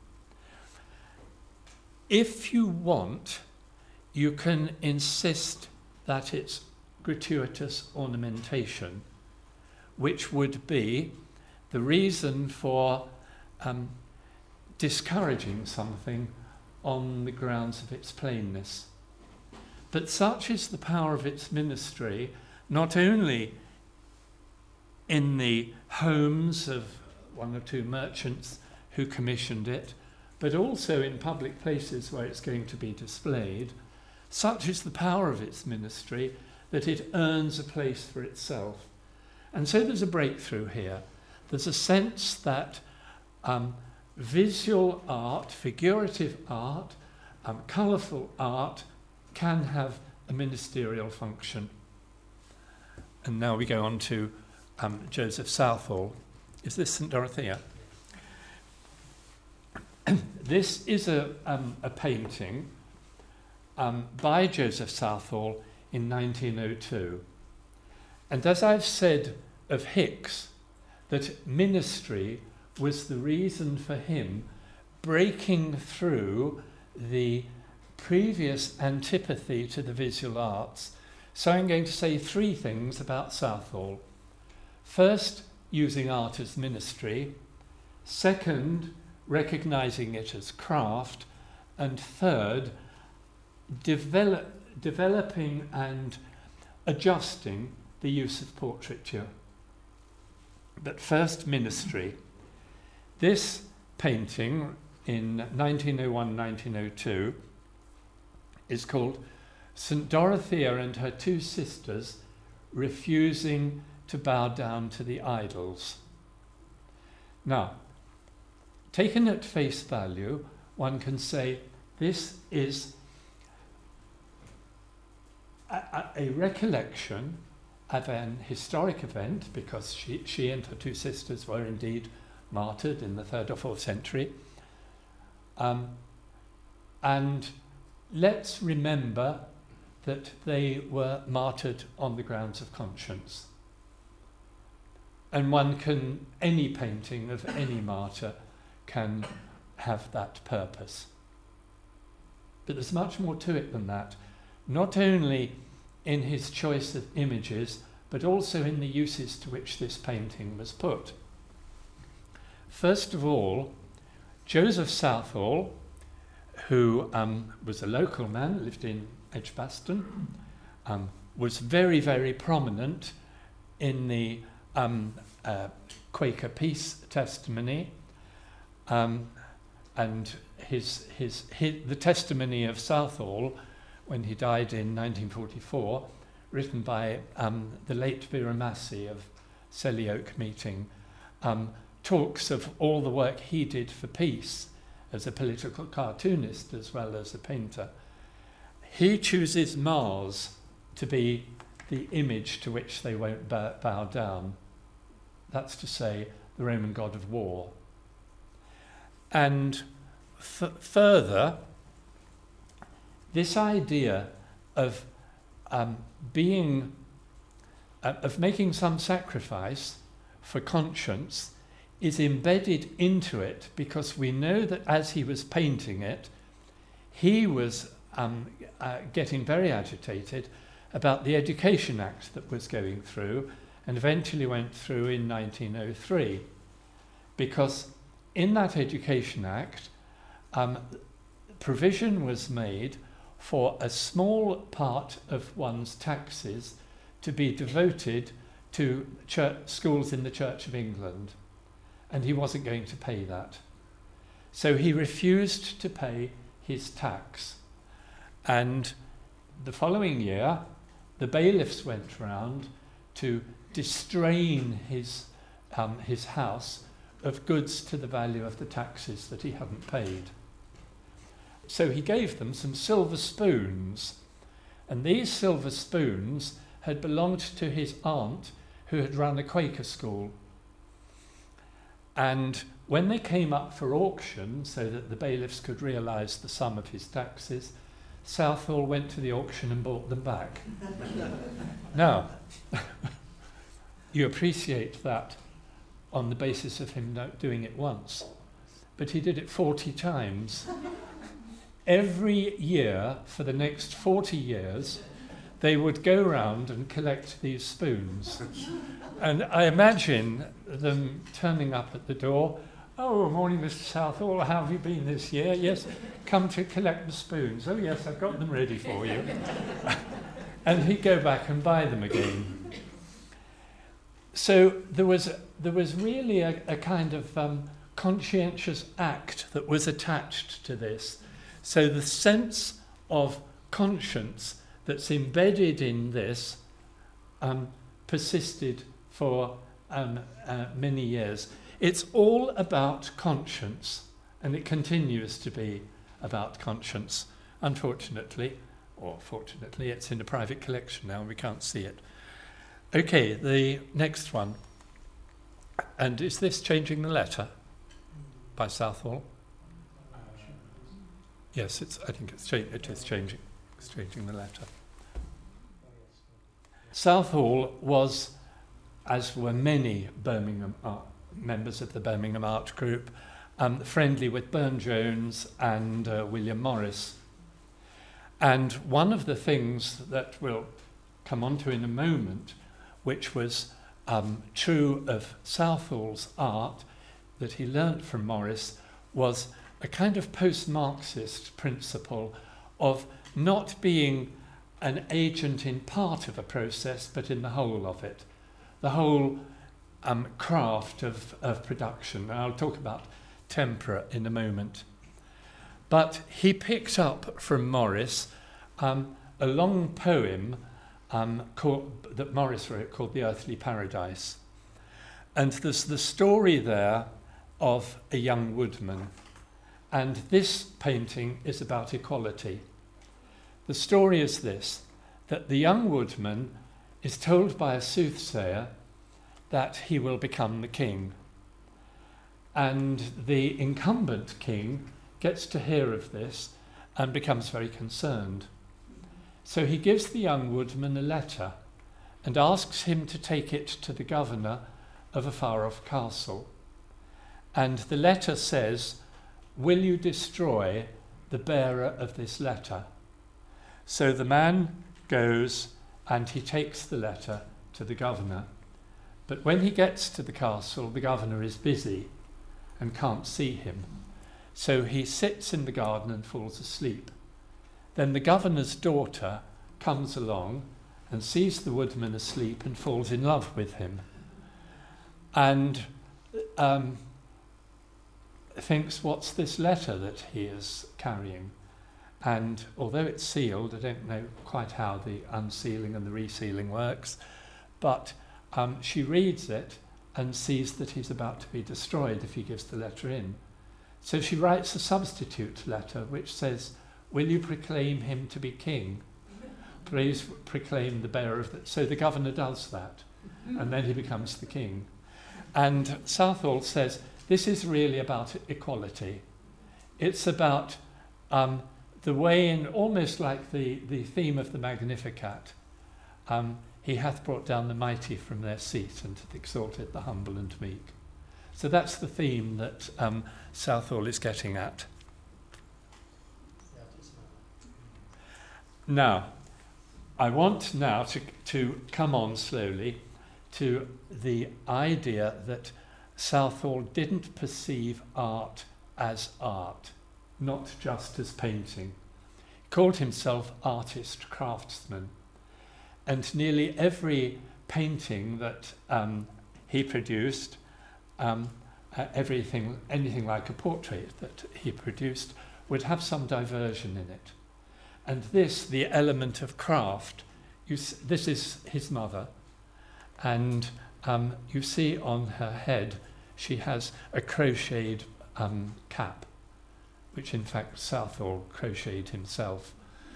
If you want, you can insist that it's gratuitous ornamentation, which would be the reason for discouraging something on the grounds of its plainness. But such is the power of its ministry, not only in the homes of 1 or 2 merchants who commissioned it, but also in public places where it's going to be displayed. Such is the power of its ministry that it earns a place for itself. And so there's a breakthrough here. There's a sense that visual art, figurative art, colourful art can have a ministerial function. And now we go on to Joseph Southall. Is this St. Dorothea? This is a painting by Joseph Southall in 1902. And as I've said of Hicks, that ministry was the reason for him breaking through the previous antipathy to the visual arts. So I'm going to say 3 things about Southall. First, using art as ministry. Second, recognising it as craft. And third, developing and adjusting the use of portraiture. But first, ministry. This painting in 1901-1902 is called St. Dorothea and her 2 sisters refusing to bow down to the idols. Now, taken at face value, one can say this is a recollection of an historic event, because she and her two sisters were indeed martyred in the 3rd or 4th century. And let's remember that they were martyred on the grounds of conscience. And any painting of any martyr can have that purpose. But there's much more to it than that, not only in his choice of images, but also in the uses to which this painting was put. First of all, Joseph Southall, who was a local man, lived in Edgbaston, was very, very prominent in the Quaker Peace testimony, and the testimony of Southall, when he died in 1944, written by the late Vera Massey of Selly Oak Meeting, talks of all the work he did for peace as a political cartoonist as well as a painter. He chooses Mars to be the image to which they won't bow down. That's to say, the Roman god of war. And further, this idea of making some sacrifice for conscience is embedded into it, because we know that as he was painting it, he was getting very agitated about the Education Act that was going through, and eventually went through in 1903, because in that Education Act, provision was made for a small part of one's taxes to be devoted to schools in the Church of England, and he wasn't going to pay that. So he refused to pay his tax. And the following year, the bailiffs went round to distrain his house of goods to the value of the taxes that he hadn't paid. So he gave them some silver spoons, and these silver spoons had belonged to his aunt, who had run a Quaker school. And when they came up for auction, so that the bailiffs could realise the sum of his taxes, Southall went to the auction and bought them back. Now, you appreciate that on the basis of him not doing it once, but he did it 40 times. Every year for the next 40 years, they would go round and collect these spoons. And I imagine them turning up at the door. "Oh, morning, Mr. Southall, how have you been this year?" "Yes, come to collect the spoons." "Oh, yes, I've got them ready for you." And he'd go back and buy them again. So there was really a kind of conscientious act that was attached to this. So the sense of conscience that's embedded in this persisted for many years. It's all about conscience, and it continues to be about conscience. Unfortunately, or fortunately, it's in a private collection now and we can't see it. Okay, the next one. And is this Changing the Letter by Southall? Yes, I think it is changing. It's Changing the Letter. Southall was, as were many Birmingham members of the Birmingham Art Group, friendly with Burne-Jones and William Morris. And one of the things that we'll come on to in a moment, which was true of Southall's art that he learnt from Morris, was a kind of post-Marxist principle of not being an agent in part of a process, but in the whole of it, the whole craft of production. And I'll talk about tempera in a moment. But he picked up from Morris a long poem that Morris wrote called The Earthly Paradise. And there's the story there of a young woodman. And this painting is about equality. The story is this, that the young woodman is told by a soothsayer that he will become the king. And the incumbent king gets to hear of this and becomes very concerned. So he gives the young woodman a letter and asks him to take it to the governor of a far-off castle. And the letter says, "Will you destroy the bearer of this letter?" So the man goes and he takes the letter to the governor. But when he gets to the castle, the governor is busy and can't see him. So he sits in the garden and falls asleep. Then the governor's daughter comes along and sees the woodman asleep and falls in love with him. And thinks, what's this letter that he is carrying? And although it's sealed, I don't know quite how the unsealing and the resealing works, but she reads it and sees that he's about to be destroyed if he gives the letter in. So she writes a substitute letter which says, "Will you proclaim him to be king? Please proclaim the bearer of the..." So the governor does that, and then he becomes the king. And Southall says, this is really about equality. It's about the way in, almost like the theme of the Magnificat, he hath brought down the mighty from their seat and hath exalted the humble and meek. So that's the theme that Southall is getting at. Now, I want now to come on slowly to the idea that Southall didn't perceive art as art, not just as painting. He called himself artist craftsman. And nearly every painting that he produced, anything like a portrait that he produced, would have some diversion in it. And this, the element of craft, this is his mother. And you see on her head, she has a crocheted cap, which in fact Southall crocheted himself.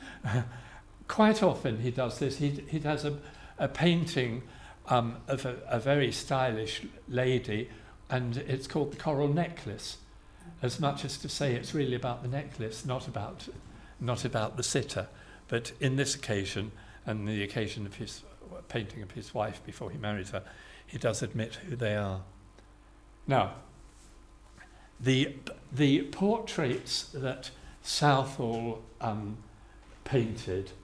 Quite often he does this. He does a painting of a very stylish lady, and it's called the Coral Necklace, as much as to say it's really about the necklace, not about the sitter. But in this occasion, and the occasion of his painting of his wife before he married her, he does admit who they are. Now, the portraits that Southall painted,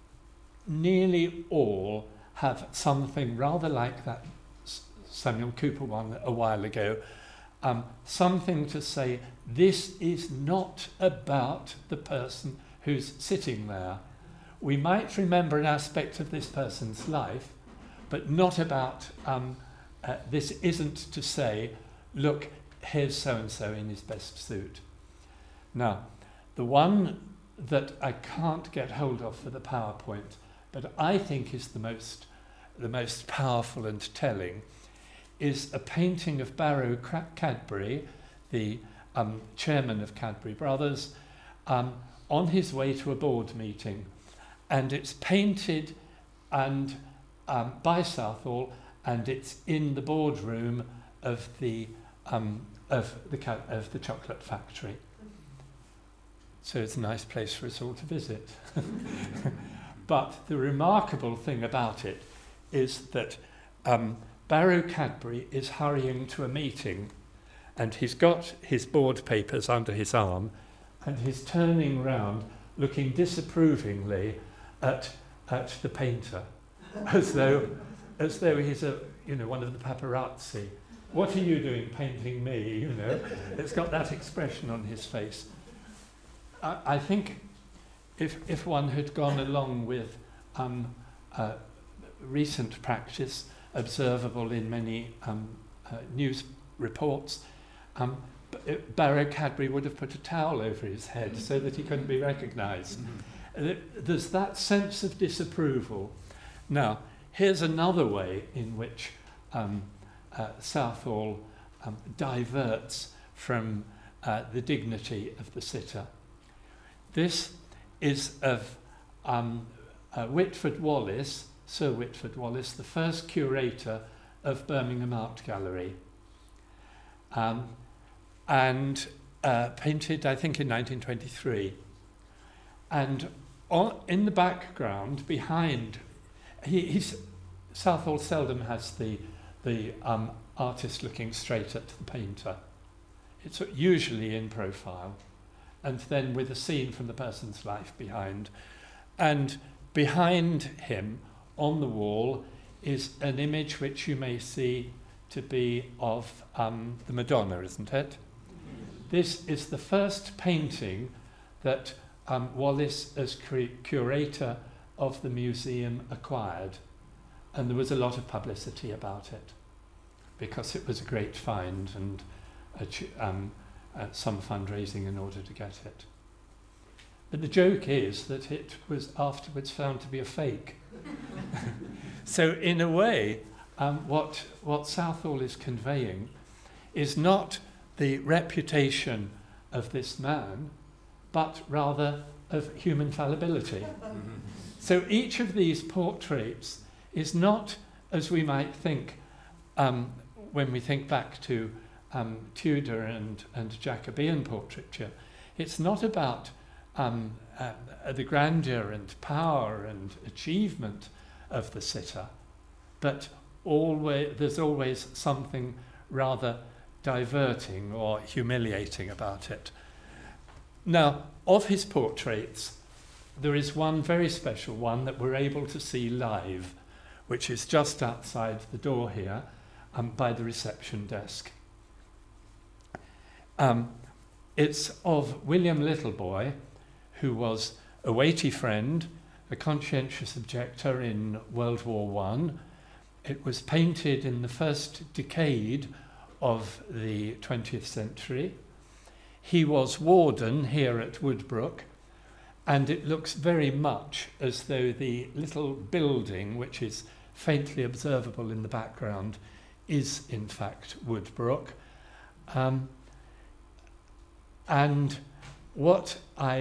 nearly all have something rather like that Samuel Cooper one a while ago, something to say, this is not about the person who's sitting there. We might remember an aspect of this person's life, but not about, this isn't to say, look, here's so-and-so in his best suit. Now, the one that I can't get hold of for the PowerPoint, but I think is the most powerful and telling, is a painting of Barrow Cadbury, the chairman of Cadbury Brothers, on his way to a board meeting. And it's painted and by Southall, and it's in the boardroom of the chocolate factory. So it's a nice place for us all to visit. But the remarkable thing about it is that Barrow Cadbury is hurrying to a meeting, and he's got his board papers under his arm, and he's turning round, looking disapprovingly at the painter, as though he's one of the paparazzi. What are you doing painting me? It's got that expression on his face. I think if one had gone along with recent practice observable in many news reports, Barrow Cadbury would have put a towel over his head so that he couldn't be recognised. There's that sense of disapproval. Now, here's another way in which Southall diverts from the dignity of the sitter. This is of Whitford Wallace, Sir Whitford Wallace, the first curator of Birmingham Art Gallery, and painted, I think, in 1923. And in the background, behind, Southall seldom has the artist looking straight at the painter. It's usually in profile, and then with a scene from the person's life behind. And behind him, on the wall, is an image which you may see to be of the Madonna, isn't it? This is the first painting that Wallace, as curator of the museum, acquired. And there was a lot of publicity about it, because it was a great find and some fundraising in order to get it. But the joke is that it was afterwards found to be a fake. So in a way, what Southall is conveying is not the reputation of this man, but rather of human fallibility. So each of these portraits is not, as we might think, when we think back to Tudor and Jacobean portraiture, it's not about the grandeur and power and achievement of the sitter, but there's always something rather diverting or humiliating about it. Now, of his portraits, there is one very special one that we're able to see live, which is just outside the door here, by the reception desk. It's of William Littleboy, who was a weighty friend, a conscientious objector in World War I. It was painted in the first decade of the 20th century. He was warden here at Woodbrook, and it looks very much as though the little building, which is faintly observable in the background, is in fact Woodbrook. And what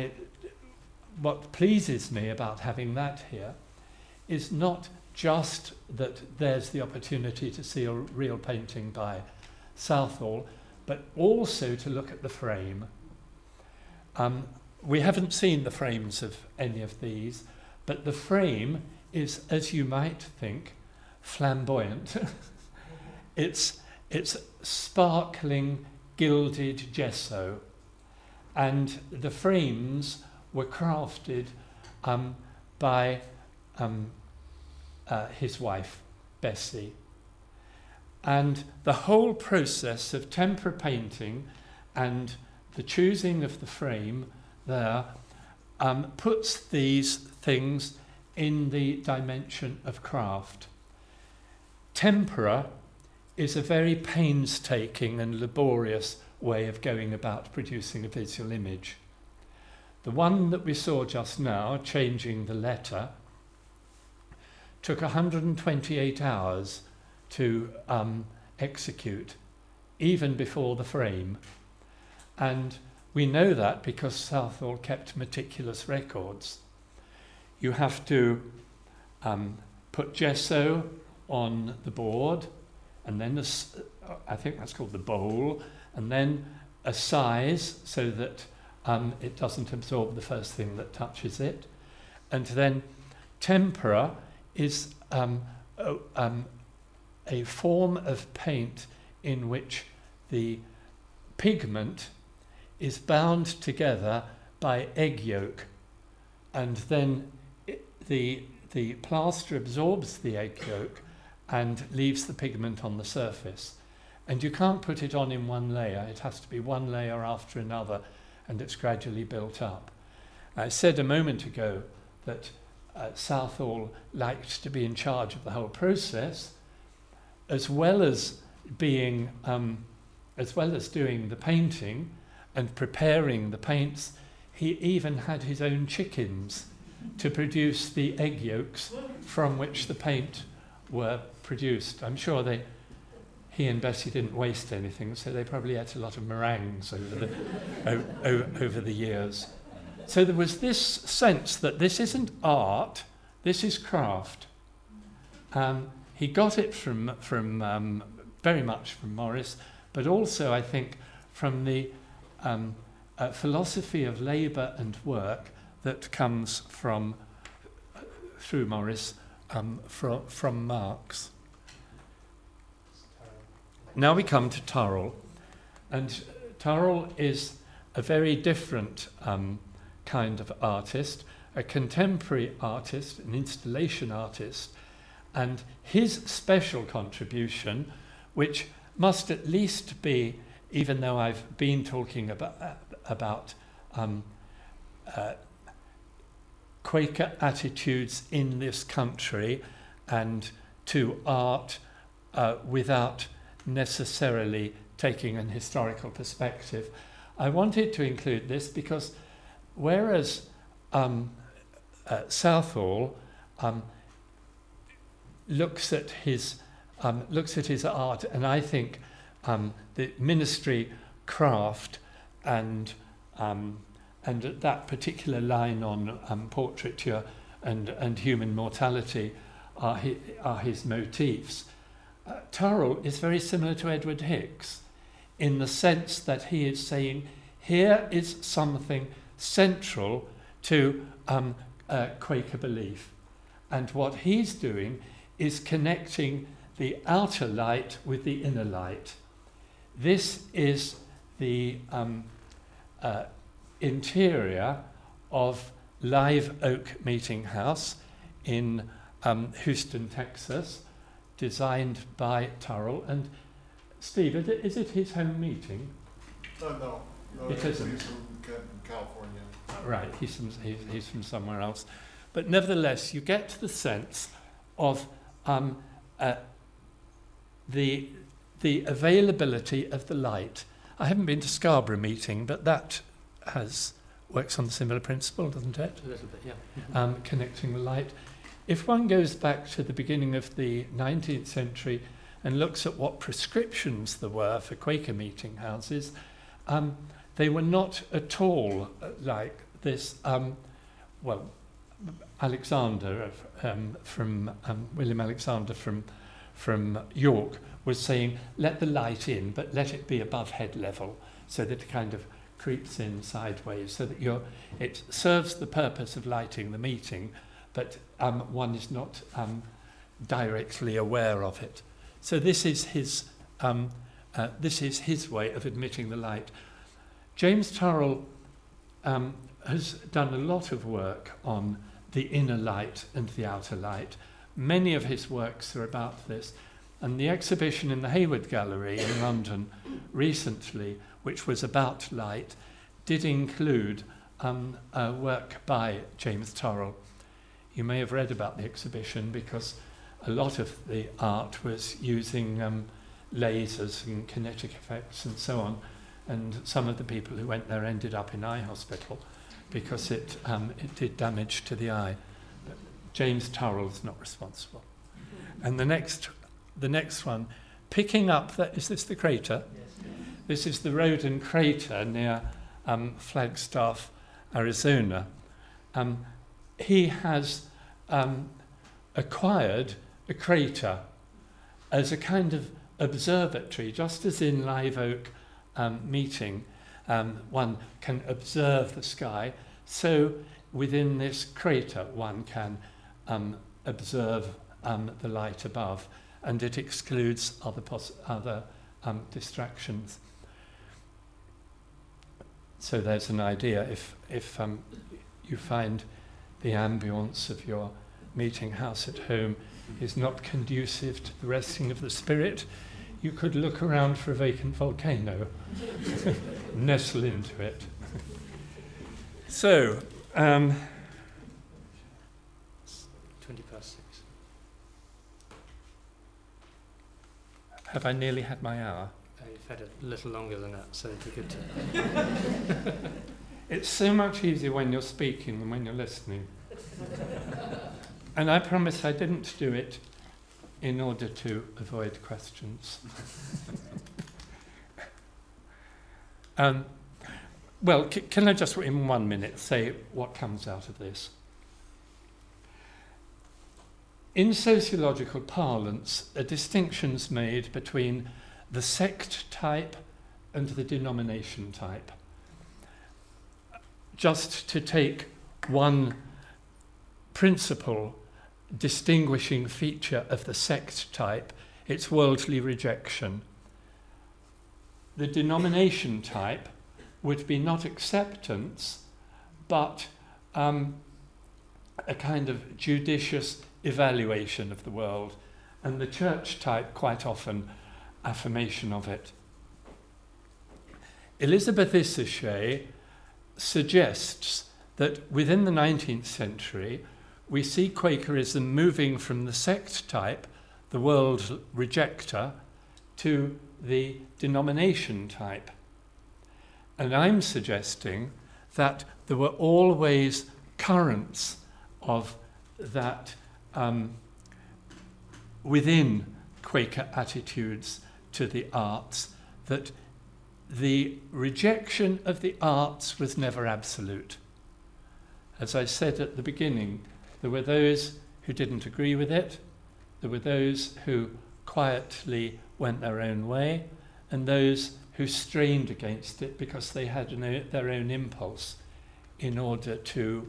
pleases me about having that here is not just that there's the opportunity to see a real painting by Southall, but also to look at the frame. We haven't seen the frames of any of these, but the frame is, as you might think, flamboyant. It's sparkling, gilded gesso, and the frames were crafted by his wife, Bessie. And the whole process of tempera painting and the choosing of the frame there puts these things in the dimension of craft. Tempera is a very painstaking and laborious way of going about producing a visual image. The one that we saw just now, changing the letter, took 128 hours to execute, even before the frame. And we know that because Southall kept meticulous records. You have to put gesso on the board, and then I think that's called the bowl, and then a size so that it doesn't absorb the first thing that touches it. And then tempera is a form of paint in which the pigment is bound together by egg yolk, and then the plaster absorbs the egg yolk and leaves the pigment on the surface. And you can't put it on in one layer. It has to be one layer after another, and it's gradually built up. I said a moment ago that Southall liked to be in charge of the whole process, as well as doing the painting and preparing the paints. He even had his own chickens to produce the egg yolks from which the paint were produced. I'm sure he and Bessie didn't waste anything, so they probably ate a lot of meringues over the years. So there was this sense that this isn't art, this is craft. He got it from very much from Morris, but also I think from the philosophy of labour and work that comes through Morris from Marx. Now we come to Turrell, and Turrell is a very different kind of artist, a contemporary artist, an installation artist, and his special contribution, which must at least be, even though I've been talking about Quaker attitudes in this country and to art without necessarily taking an historical perspective, I wanted to include this because whereas Southall looks at his art, and I think the ministry craft and that particular line on portraiture and human mortality are his motifs. Turrell is very similar to Edward Hicks in the sense that he is saying here is something central to Quaker belief, and what he's doing is connecting the outer light with the inner light. This is the interior of Live Oak Meeting House in Houston, Texas, designed by Turrell. And Steve, is it his home meeting? No, it isn't. He's from California. Right, he's from somewhere else. But nevertheless, you get the sense of the availability of the light. I haven't been to Scarborough Meeting, but that works on the similar principle, doesn't it? A little bit, yeah. Connecting the light. If one goes back to the beginning of the 19th century and looks at what prescriptions there were for Quaker meeting houses, they were not at all like this. Alexander from William Alexander from York was saying, let the light in, but let it be above head level, so that it kind of creeps in sideways, so that it serves the purpose of lighting the meeting, but one is not directly aware of it. So this is his way of admitting the light. James Turrell has done a lot of work on the inner light and the outer light. Many of his works are about this. And the exhibition in the Hayward Gallery in London recently, which was about light, did include work by James Turrell. You may have read about the exhibition because a lot of the art was using lasers and kinetic effects and so on. And some of the people who went there ended up in eye hospital because it did damage to the eye. But James Turrell's not responsible. And the next one, picking up is this the crater? Yes. This is the Roden crater near Flagstaff, Arizona. He has acquired a crater as a kind of observatory, just as in Live Oak Meeting, one can observe the sky. So within this crater, one can observe the light above, and it excludes other distractions. So there's an idea. If you find the ambience of your meeting house at home is not conducive to the resting of the spirit, you could look around for a vacant volcano, nestle into it. So, 20 past 6. Have I nearly had my hour? You've had a little longer than that, so it'd be good to... It's so much easier when you're speaking than when you're listening. And I promise I didn't do it in order to avoid questions. Well, can I just, in 1 minute, say what comes out of this? In sociological parlance, a distinction's made between the sect type and the denomination type. Just to take one principal distinguishing feature of the sect type, it's worldly rejection. The denomination type would be not acceptance, but a kind of judicious evaluation of the world, and the church type quite often affirmation of it. Elizabeth Issachet suggests that within the 19th century we see Quakerism moving from the sect type, the world rejecter, to the denomination type. And I'm suggesting that there were always currents of that within Quaker attitudes to the arts, that the rejection of the arts was never absolute. As I said at the beginning, there were those who didn't agree with it, there were those who quietly went their own way, and those who strained against it because they had their own impulse in order to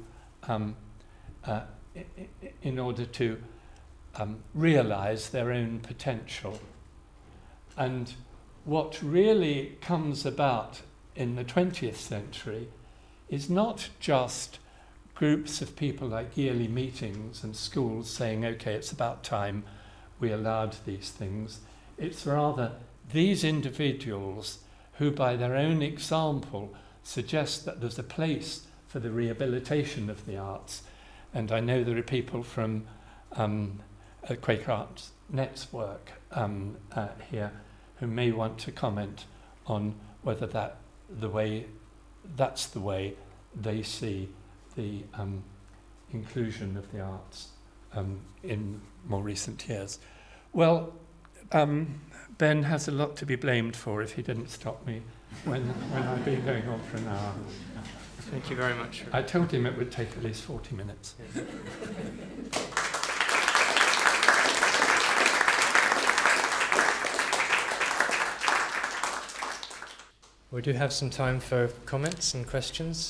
realize their own potential. And what really comes about in the 20th century is not just groups of people like yearly meetings and schools saying, okay, it's about time we allowed these things. It's rather these individuals who by their own example suggest that there's a place for the rehabilitation of the arts. And I know there are people from Quaker Arts Net's work here who may want to comment on whether that's the way they see the inclusion of the arts in more recent years. Well, Ben has a lot to be blamed for if he didn't stop me when I've been going on for an hour. Thank you very much. I told him it would take at least 40 minutes. Yeah. We do have some time for comments and questions.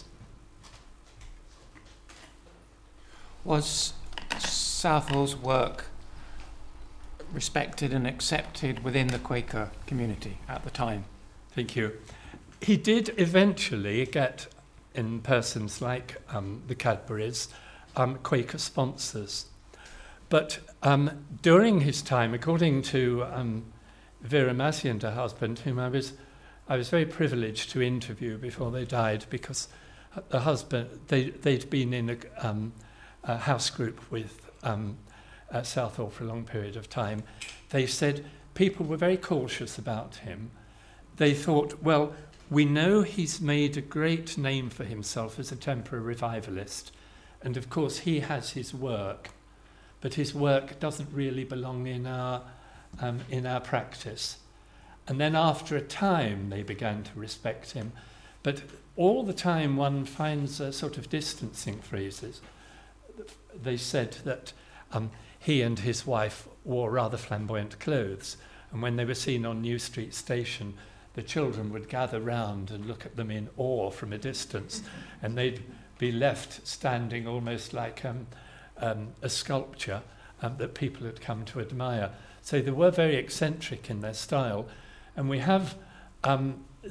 Was Southall's work respected and accepted within the Quaker community at the time? Thank you. He did eventually get, in persons like the Cadburys, Quaker sponsors. But during his time, according to Vera Massey, her husband, whom I was very privileged to interview before they died, because the husband, they'd been in a house group with Southall for a long period of time. They said people were very cautious about him. They thought, well, we know he's made a great name for himself as a temporary revivalist, and of course he has his work, but his work doesn't really belong in our practice. And then after a time they began to respect him, but all the time one finds a sort of distancing phrases. They said that he and his wife wore rather flamboyant clothes, and when they were seen on New Street Station, the children would gather round and look at them in awe from a distance, and they'd be left standing almost like a sculpture that people had come to admire. So they were very eccentric in their style, and we have a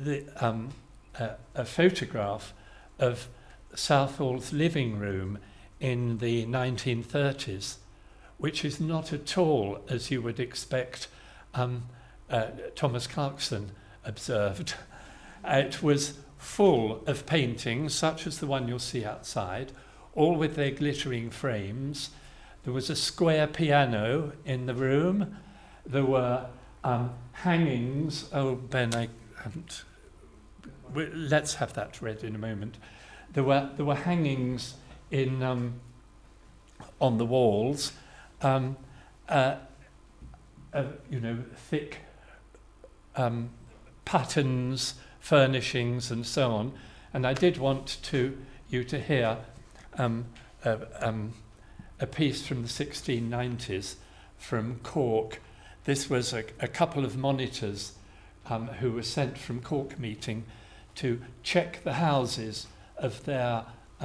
photograph of Southall's living room in the 1930s, which is not at all as you would expect. Thomas Clarkson observed. It was full of paintings, such as the one you'll see outside, all with their glittering frames. There was a square piano in the room. There were hangings. Oh, Ben, I haven't. Let's have that read in a moment. There were hangings in on the walls. thick patterns, furnishings, and so on. And I did want you to hear a piece from the 1690s from Cork. This was a couple of monitors who were sent from Cork meeting to check the houses of their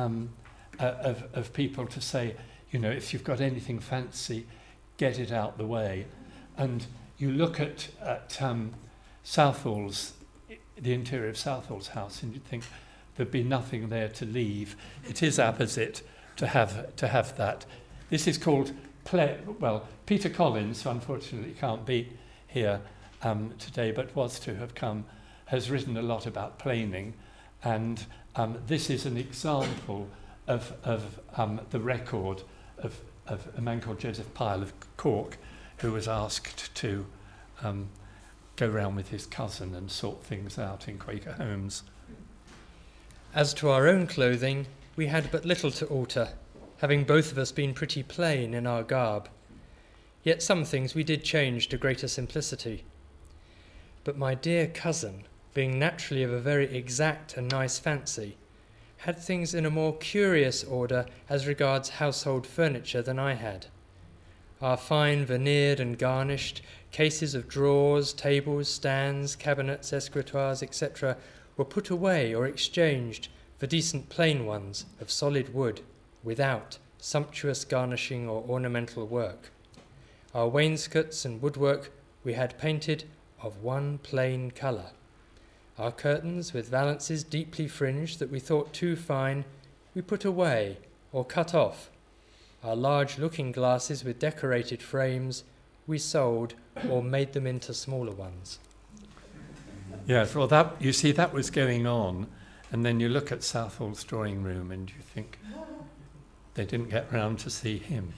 of people, to say, if you've got anything fancy, get it out the way. And you look at Southall's, the interior of Southall's house, and you'd think there'd be nothing there to leave. It is apposite to have that. This is called Peter Collins, who unfortunately can't be here today, but was to have come, has written a lot about planing, and this is an example of the record of a man called Joseph Pyle of Cork, who was asked to go round with his cousin and sort things out in Quaker homes. As to our own clothing, we had but little to alter, having both of us been pretty plain in our garb. Yet some things we did change to greater simplicity. But my dear cousin, being naturally of a very exact and nice fancy, had things in a more curious order as regards household furniture than I had. Our fine veneered and garnished cases of drawers, tables, stands, cabinets, escritoires, etc., were put away or exchanged for decent plain ones of solid wood, without sumptuous garnishing or ornamental work. Our wainscots and woodwork we had painted of one plain colour. Our curtains, with valances deeply fringed that we thought too fine, we put away or cut off. Our large looking glasses with decorated frames we sold or made them into smaller ones. Yes, well, that was going on, and then you look at Southall's drawing room and you think, they didn't get round to see him.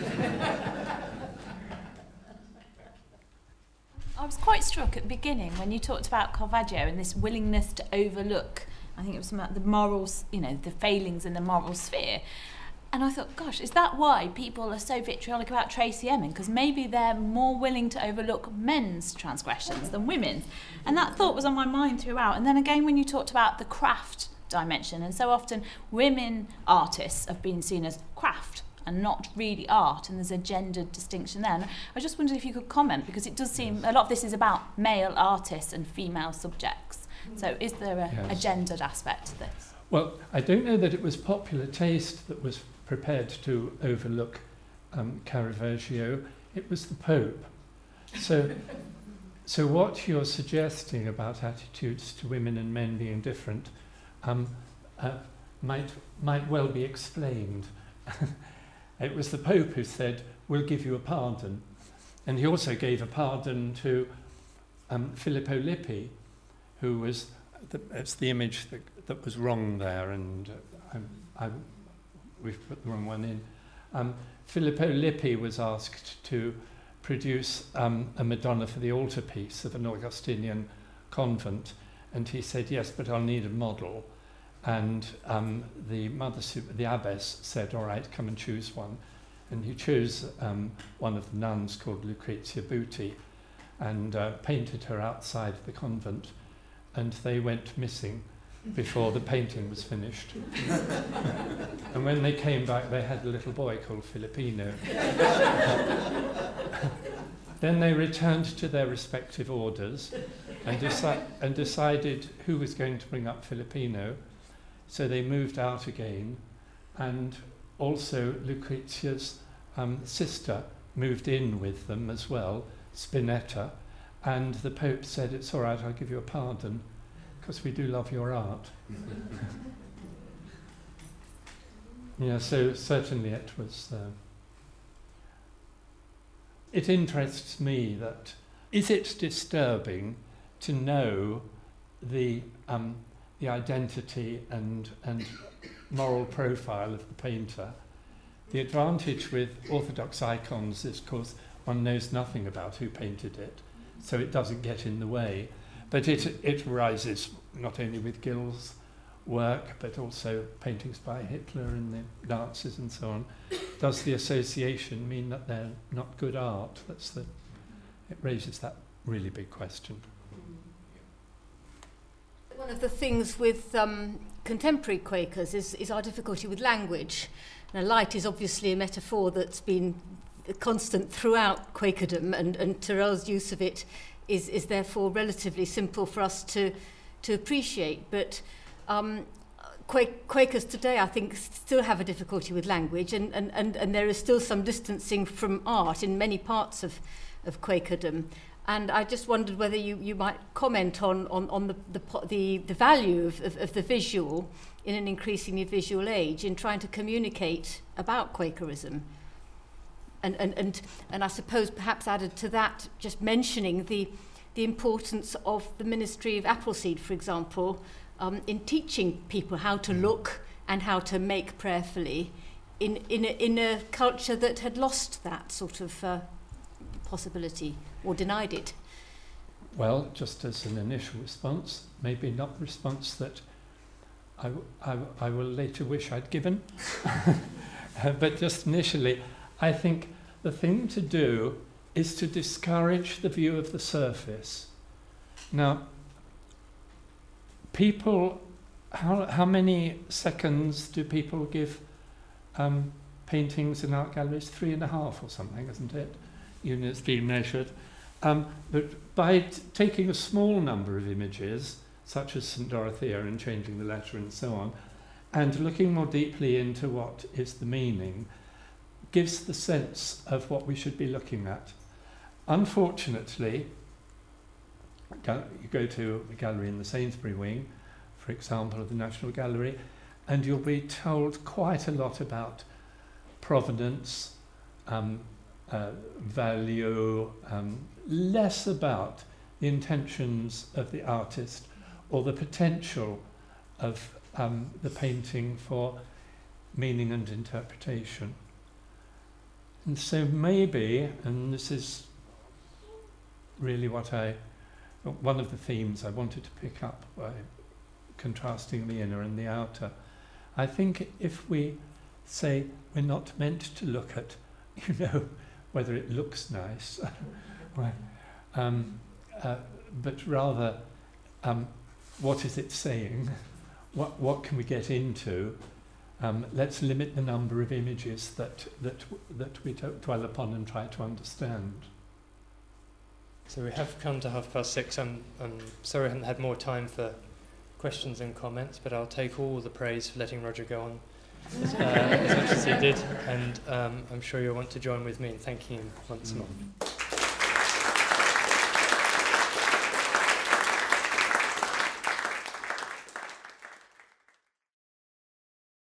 I was quite struck at the beginning when you talked about Caravaggio and this willingness to overlook, I think it was about the morals, the failings in the moral sphere. And I thought, gosh, is that why people are so vitriolic about Tracey Emin? Because maybe they're more willing to overlook men's transgressions than women's. And that thought was on my mind throughout. And then again, when you talked about the craft dimension, and so often women artists have been seen as craft and not really art, and there's a gendered distinction there. And I just wondered if you could comment, because it does seem a lot of this is about male artists and female subjects. So is there a gendered aspect to this? Well, I don't know that it was popular taste that was prepared to overlook Caravaggio. It was the Pope. So what you're suggesting about attitudes to women and men being different might well be explained. It was the Pope who said, "We'll give you a pardon," and he also gave a pardon to Filippo Lippi, who was it's the image that was wrong there, and we've put the wrong one in. Filippo Lippi was asked to produce a Madonna for the altarpiece of an Augustinian convent, and he said, "Yes, but I'll need a model." And the abbess said, "All right, come and choose one." And he chose one of the nuns called Lucrezia Buti, and painted her outside the convent, and they went missing before the painting was finished. And when they came back, they had a little boy called Filippino. Then they returned to their respective orders and decided who was going to bring up Filippino. So they moved out again, and also Lucrezia's sister moved in with them as well, Spinetta, and the Pope said, "It's all right, I'll give you a pardon, because we do love your art." Yeah, so certainly it was... it interests me that, is it disturbing to know the identity and moral profile of the painter? The advantage with orthodox icons is, of course, one knows nothing about who painted it, so it doesn't get in the way. But it arises not only with Gill's work, but also paintings by Hitler and the Nazis and so on. Does the association mean that they're not good art? That's the it raises that really big question. One of the things with contemporary Quakers is our difficulty with language. Now, light is obviously a metaphor that's been constant throughout Quakerdom, and Tyrrell's use of it is therefore relatively simple for us to appreciate. But Quakers today, I think, still have a difficulty with language, and there is still some distancing from art in many parts of Quakerdom. And I just wondered whether you might comment on the value of the visual in an increasingly visual age in trying to communicate about Quakerism. And I suppose perhaps added to that, just mentioning the importance of the Ministry of Appleseed, for example, in teaching people how to look and how to make prayerfully in a culture that had lost that sort of possibility or denied it. Well, just as an initial response, maybe not the response that I will later wish I'd given, but just initially, I think the thing to do is to discourage the view of the surface. Now, people, how many seconds do people give paintings in art galleries? 3.5 or something, isn't it? Units being measured. But by taking a small number of images, such as St. Dorothea and changing the letter and so on, and looking more deeply into what is the meaning, gives the sense of what we should be looking at. Unfortunately, you go to a gallery in the Sainsbury wing, for example, of the National Gallery, and you'll be told quite a lot about provenance, value, less about the intentions of the artist or the potential of the painting for meaning and interpretation. And so maybe, and this is really one of the themes I wanted to pick up by contrasting the inner and the outer, I think if we say we're not meant to look at, whether it looks nice, but rather what is it saying, what can we get into, let's limit the number of images that we dwell upon and try to understand. So we have come to 6:30. I'm sorry I haven't had more time for questions and comments, but I'll take all the praise for letting Roger go on as much as he did, and I'm sure you'll want to join with me in thanking him once more.